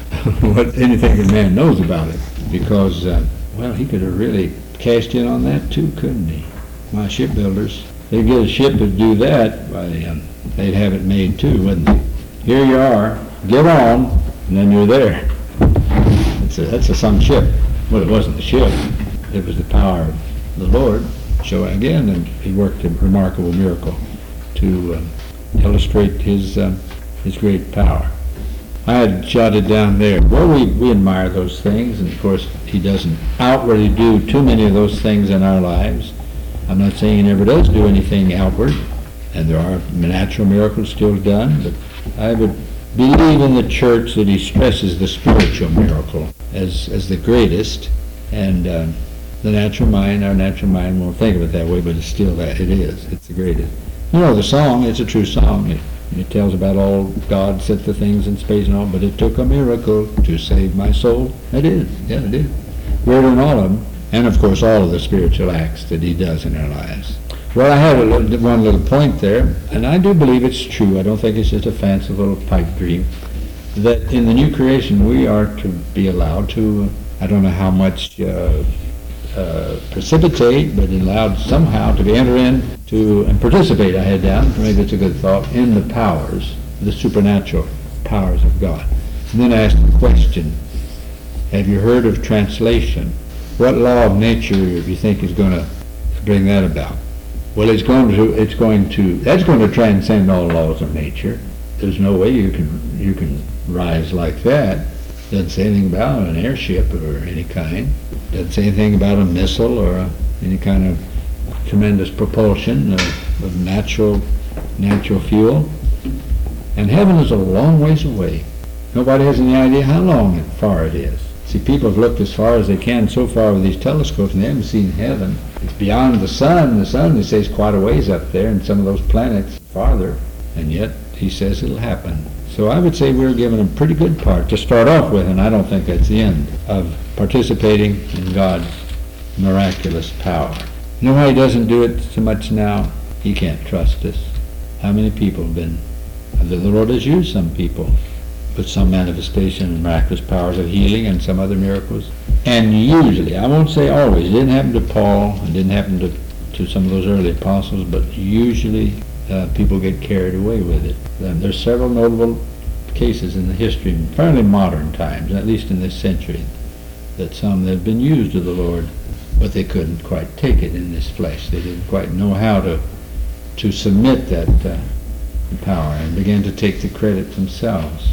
what anything that man knows about it, because, uh, well, he could have really cashed in on that too, couldn't he? My shipbuilders, they'd get a ship to do that, by, um, they'd have it made too, wouldn't they? Here you are, get on, and then you're there. That's a, that's a some ship. Well, it wasn't the ship, it was the power of the Lord. So again, and he worked a remarkable miracle to um, illustrate his um, his great power. I had jotted down there, well, we, we admire those things, and of course he doesn't outwardly do too many of those things in our lives. I'm not saying he never does do anything outward, and there are natural miracles still done, but I would believe in the church that he stresses the spiritual miracle as, as the greatest, and uh, the natural mind, our natural mind won't think of it that way, but it's still that, it is, it's the greatest. You know, the song, it's a true song. It, it tells about all God set the things in space and all, but it took a miracle to save my soul. It is, yeah, it is. Greater than all of them, and of course all of the spiritual acts that he does in our lives. Well, I had a little, one little point there, and I do believe it's true. I don't think it's just a fancy little pipe dream, that in the new creation we are to be allowed to, I don't know how much uh, uh, precipitate, but allowed somehow to be enter in to and participate, I had down, maybe it's a good thought, in the powers, the supernatural powers of God. And then I asked the question, have you heard of translation? What law of nature do you think is going to bring that about? Well, it's going to, it's going to, that's going to transcend all laws of nature. There's no way you can, you can rise like that. Doesn't say anything about an airship or any kind. Doesn't say anything about a missile or a, any kind of tremendous propulsion of, of natural, natural fuel. And heaven is a long ways away. Nobody has any idea how long and far it is. See, people have looked as far as they can so far with these telescopes, and they haven't seen heaven. It's beyond the sun. The sun, they say, is quite a ways up there, and some of those planets farther. And yet, he says it'll happen. So I would say we're given a pretty good part to start off with, and I don't think that's the end of participating in God's miraculous power. You know why he doesn't do it so much now? He can't trust us. How many people have been, the Lord has used some people with some manifestation of miraculous powers of healing and some other miracles. And usually, I won't say always, it didn't happen to Paul, it didn't happen to, to some of those early apostles, but usually uh, people get carried away with it. And there's several notable cases in the history, in fairly modern times, at least in this century, that some that have been used of the Lord, but they couldn't quite take it in this flesh. They didn't quite know how to to submit that uh, power and began to take the credit themselves.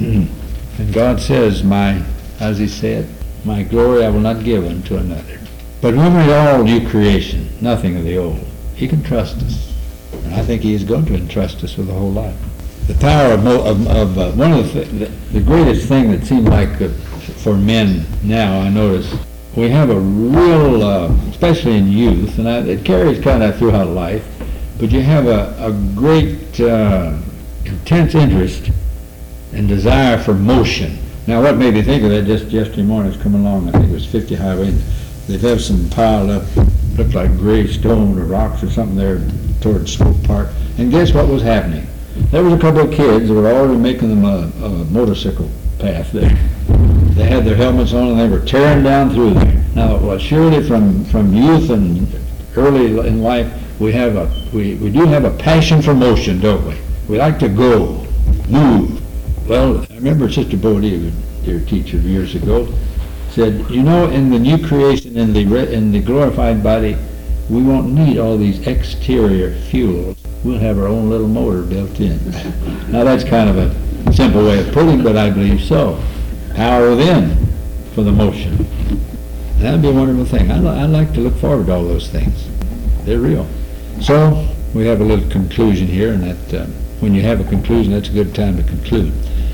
And God says, my, how does he say it? My glory I will not give unto another. But when we're all new creation, nothing of the old, he can trust us. And I think he is going to entrust us with the whole lot. The power of, of, of uh, one of the, the, the greatest thing that seemed like uh, for men now, I notice, we have a real, uh, especially in youth, and I, it carries kind of throughout life, but you have a, a great uh, intense interest and desire for motion. Now what made me think of that just yesterday morning, I was coming along, I think it was fifty Highway, they'd have some piled up, looked like gray stone or rocks or something there towards Swope Park, and guess what was happening? There was a couple of kids that were already making them a, a motorcycle path there. They had their helmets on and they were tearing down through there. Now, well, surely from, from youth and early in life, we have a we, we do have a passion for motion, don't we? We like to go, move. Well, I remember Sister Bodie, a dear teacher years ago, said, you know, in the new creation, in the re, in the glorified body, we won't need all these exterior fuels. We'll have our own little motor built in. Now that's kind of a simple way of putting it, but I believe so. Power within for the motion. That would be a wonderful thing. I, I like to look forward to all those things. They're real. So we have a little conclusion here, and that uh, when you have a conclusion, that's a good time to conclude.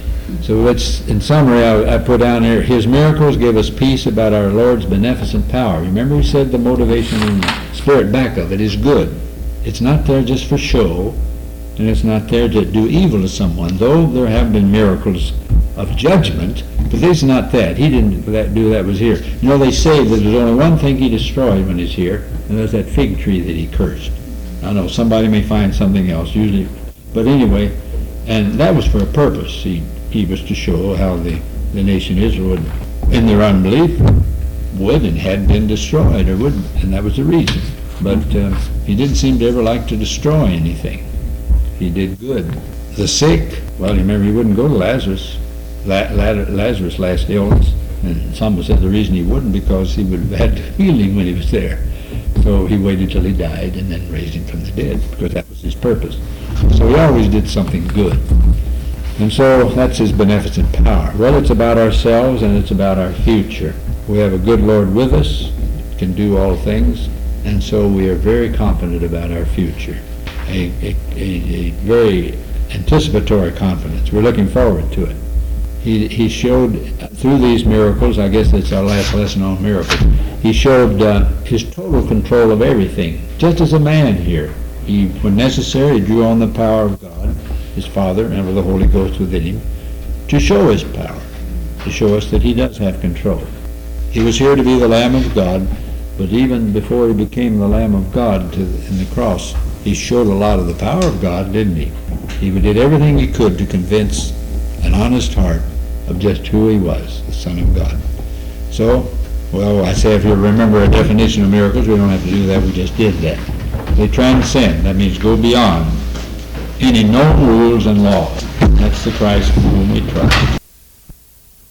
So let's, in summary, I, I put down here, his miracles give us peace about our Lord's beneficent power. Remember, he said the motivation and spirit back of it is good. It's not there just for show, and it's not there to do evil to someone, though there have been miracles of judgment, but this is not that. He didn't that, do that was here. You know, they say that there's only one thing he destroyed when he's here, and that's that fig tree that he cursed. I know somebody may find something else, usually, but anyway, and that was for a purpose. He, he was to show how the, the nation Israel would, in their unbelief, would and had been destroyed, or would, and that was the reason. But uh, he didn't seem to ever like to destroy anything. He did good. The sick, well, you remember he wouldn't go to Lazarus, La- La- Lazarus' last illness, and some said the reason he wouldn't because he would have had healing when he was there. So he waited till he died and then raised him from the dead, because that was his purpose. So he always did something good. And so that's his beneficent power. Well, it's about ourselves and it's about our future. We have a good Lord with us, can do all things, and so we are very confident about our future. A, a, a, a very anticipatory confidence. We're looking forward to it. He, he showed through these miracles, I guess that's our last lesson on miracles, he showed uh, his total control of everything, just as a man here. He, when necessary, drew on the power of God, his Father, and with the Holy Ghost within him, to show his power, to show us that he does have control. He was here to be the Lamb of God, but even before he became the Lamb of God to, in the cross, he showed a lot of the power of God, didn't he? He did everything he could to convince an honest heart of just who he was, the Son of God. So, well, I say if you remember a definition of miracles, we don't have to do that, we just did that. They transcend, that means go beyond any known rules and laws. That's the Christ in whom we trust.